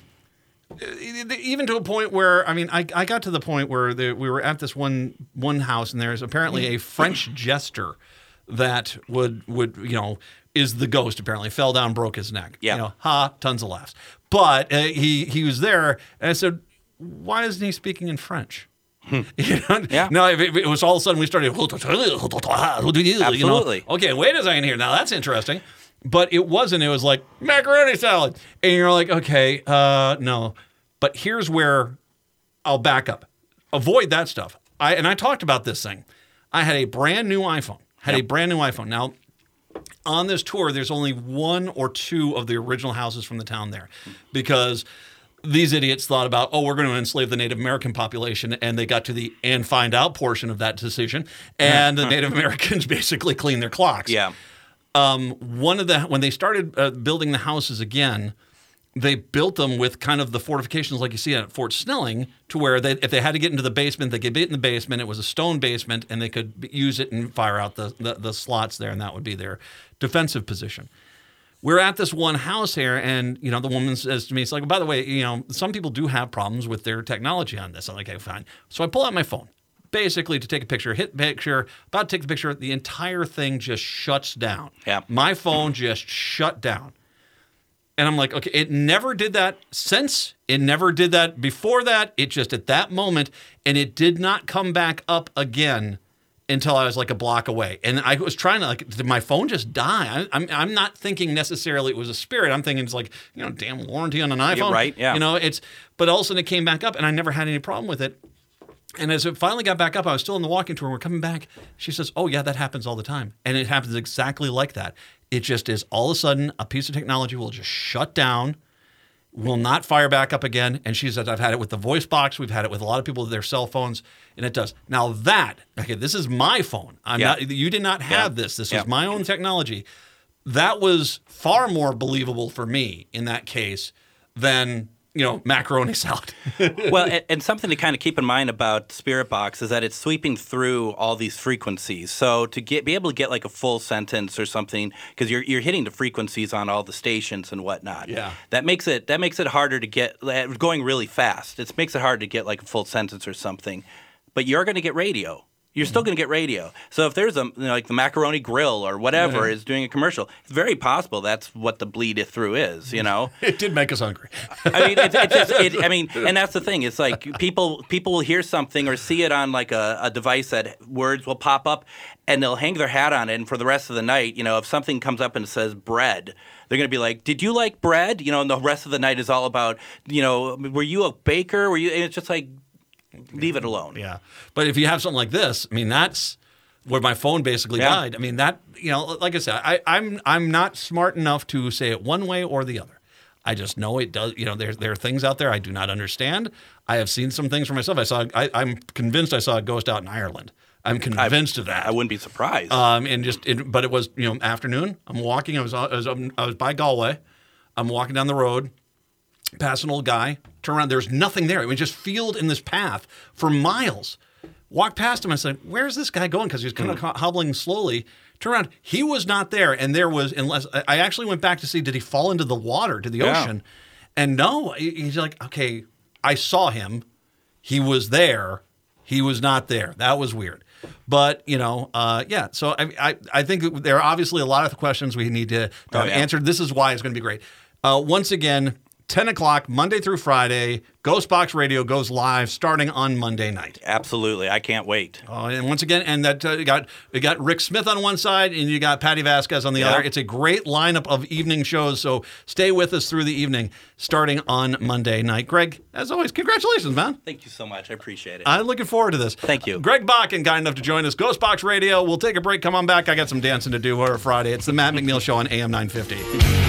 [SPEAKER 1] Even to a point where, I mean, I, I got to the point where the, we were at this one one house, and there's apparently a French jester that would would you know is the ghost. Apparently, fell down, broke his neck.
[SPEAKER 3] Yeah,
[SPEAKER 1] you know, ha, tons of laughs. But uh, he he was there, and I said, why isn't he speaking in French? You know?
[SPEAKER 3] Yeah.
[SPEAKER 1] No, it, it was all of a sudden we started.
[SPEAKER 3] Absolutely.
[SPEAKER 1] You know? Okay, wait a second here. Now that's interesting. But it wasn't. It was like macaroni salad, and you're like, okay, uh, no. But here's where I'll back up. Avoid that stuff. I and I talked about this thing. I had a brand new iPhone. Had yep. a brand new iPhone. Now, on this tour, there's only one or two of the original houses from the town there, because these idiots thought about, oh, we're going to enslave the Native American population, and they got to the and find out portion of that decision, and the Native Americans basically cleaned their clocks.
[SPEAKER 3] Yeah.
[SPEAKER 1] Um, one of the when they started uh, building the houses again, they built them with kind of the fortifications like you see at Fort Snelling, to where they, if they had to get into the basement, they could get in the basement. It was a stone basement, and they could use it and fire out the, the, the slots there, and that would be their defensive position. We're at this one house here, and you know the woman says to me, "It's like, by the way, you know, some people do have problems with their technology on this." I'm like, "Okay, fine." So I pull out my phone, basically to take a picture, hit picture, about to take the picture, the entire thing just shuts down.
[SPEAKER 3] Yeah,
[SPEAKER 1] my phone just shut down, and I'm like, "Okay, it never did that since. It never did that before that. It just at that moment, and it did not come back up again." Until I was like a block away, and I was trying to like, did my phone just die? I, I'm I'm not thinking necessarily it was a spirit. I'm thinking it's like, you know, damn warranty on an iPhone,
[SPEAKER 3] You're right? Yeah,
[SPEAKER 1] you know, it's. But all of a sudden it came back up, and I never had any problem with it. And as it finally got back up, I was still in the walking tour. We're coming back. She says, "Oh yeah, that happens all the time, and it happens exactly like that. It just is all of a sudden a piece of technology will just shut down." Will not fire back up again. And she says, I've had it with the voice box. We've had it with a lot of people with their cell phones, and it does. Now that, okay, this is my phone. I'm
[SPEAKER 3] yeah.
[SPEAKER 1] not, you did not have
[SPEAKER 3] yeah.
[SPEAKER 1] this. This
[SPEAKER 3] yeah.
[SPEAKER 1] is my own technology. That was far more believable for me in that case than, you know, macaroni salad.
[SPEAKER 3] Well, and, and something to kind of keep in mind about Spirit Box is that it's sweeping through all these frequencies. So to get be able to get like a full sentence or something, because you're you're hitting the frequencies on all the stations and whatnot.
[SPEAKER 1] Yeah,
[SPEAKER 3] that makes it that makes it harder to get going really fast. It makes it hard to get like a full sentence or something. But you're going to get radio. You're still going to get radio. So if there's a you know, like the Macaroni Grill or whatever yeah. is doing a commercial, it's very possible that's what the bleed through is. You know,
[SPEAKER 1] it did make us hungry.
[SPEAKER 3] I mean, it's, it's just, it, I mean, and that's the thing. It's like people people will hear something or see it on like a, a device that words will pop up, and they'll hang their hat on it. And for the rest of the night, you know, if something comes up and says bread, they're going to be like, "Did you like bread?" You know, and the rest of the night is all about, you know, were you a baker? Were you? And it's just like. Leave it alone.
[SPEAKER 1] Yeah. But if you have something like this, I mean, that's where my phone basically
[SPEAKER 3] Yeah.
[SPEAKER 1] died. I mean, that, you know, like I said, I, I'm I'm not smart enough to say it one way or the other. I just know it does. You know, there there are things out there I do not understand. I have seen some things for myself. I saw. I, I'm convinced I saw a ghost out in Ireland. I'm convinced
[SPEAKER 3] I,
[SPEAKER 1] of that.
[SPEAKER 3] I wouldn't be surprised.
[SPEAKER 1] Um, and just, it, but it was, you know, afternoon. I'm walking. I was, I was, I was by Galway. I'm walking down the road, past an old guy. Turn around. There's nothing there. It was just field in this path for miles. Walked past him. I said, "Where's this guy going?" Because he was kind of
[SPEAKER 3] Mm.
[SPEAKER 1] hobbling slowly. Turn around. He was not there, and there was. Unless I actually went back to see, did he fall into the water, to the
[SPEAKER 3] Yeah.
[SPEAKER 1] ocean? And no, he- he's like, okay, I saw him. He was there. He was not there. That was weird. But, you know, uh, yeah. So I, I, I think there are obviously a lot of questions we need to, to
[SPEAKER 3] Oh,
[SPEAKER 1] have
[SPEAKER 3] yeah.
[SPEAKER 1] answered. This is why it's going to be great. Uh, once again, ten o'clock, Monday through Friday, Ghostbox Radio goes live starting on Monday night.
[SPEAKER 3] Absolutely. I can't wait.
[SPEAKER 1] Oh, and once again, and that uh, you got you got Rick Smith on one side, and you got Patty Vasquez on the
[SPEAKER 3] Yeah.
[SPEAKER 1] other. It's a great lineup of evening shows. So stay with us through the evening, starting on Monday night. Greg, as always, congratulations, man.
[SPEAKER 3] Thank you so much. I appreciate it.
[SPEAKER 1] I'm looking forward to this.
[SPEAKER 3] Thank you.
[SPEAKER 1] Greg Bakken, kind enough to join us. Ghostbox Radio. We'll take a break. Come on back. I got some dancing to do for Friday. It's the Matt McNeil Show on A M nine fifty.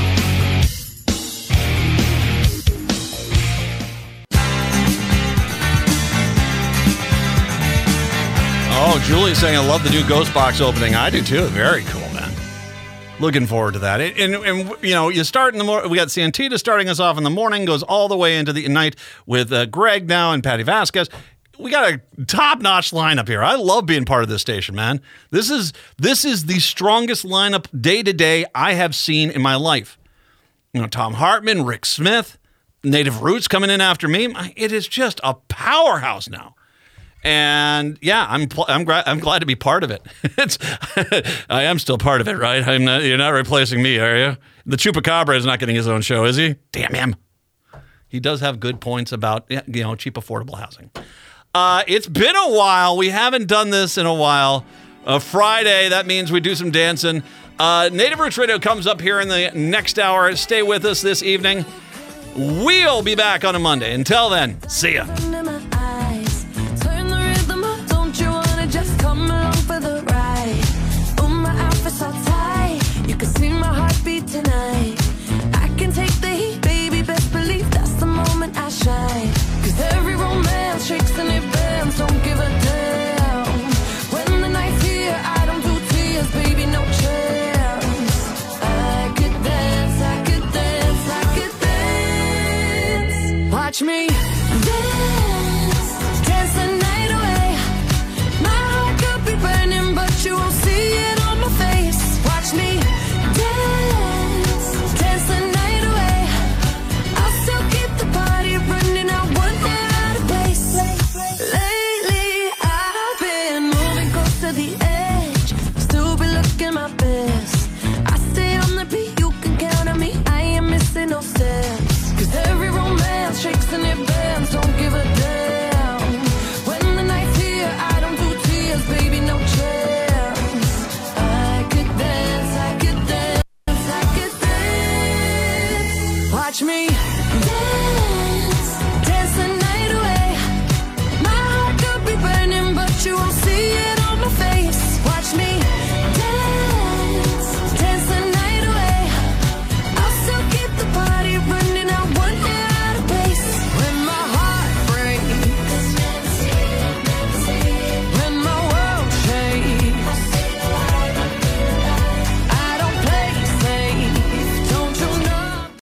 [SPEAKER 1] Oh, Julie's saying, I love the new Ghost Box opening. I do too. Very cool, man. Looking forward to that. And, and, and you know, you start in the morning. We got Santita starting us off in the morning, goes all the way into the night with uh, Greg now and Patty Vasquez. We got a top-notch lineup here. I love being part of this station, man. This is this is the strongest lineup day to day I have seen in my life. You know, Tom Hartman, Rick Smith, Native Roots coming in after me. It is just a powerhouse now. And yeah, I'm pl- I'm glad I'm glad to be part of it. It's I am still part of it, right? I'm not. You're not replacing me, are you? The Chupacabra is not getting his own show, is he? Damn him. He does have good points about, you know, cheap affordable housing. Uh, it's been a while. We haven't done this in a while. Uh, Friday, that means we do some dancing. Uh, Native Roots Radio comes up here in the next hour. Stay with us this evening. We'll be back on a Monday. Until then, see ya.
[SPEAKER 5] Under my eyes, turn the rhythm up. Don't you wanna just come along for the ride? Oh, my outfit's all tight. You can see my heartbeat tonight. I can take the heat, baby. Best believe that's the moment I shine. 'Cause every romance shakes and it bends. Don't give a damn. When the night's here, I don't do tears, baby. No chance. I could dance, I could dance, I could dance. Watch me dance, dance the night away. My heart could be burning, but you won't see it on my face. Watch me dance, dance the night away. I'll still keep the party running. I wouldn't get out of place. Lately, I've been moving close to the edge. Still be looking my best. I stay on the beat, you can count on me. I ain't missing no steps. 'Cause every romance shakes and it bends. Don't give a damn. When the night's here, I don't do tears, baby, no chance. I could dance, I could dance, I could dance. Watch me dance.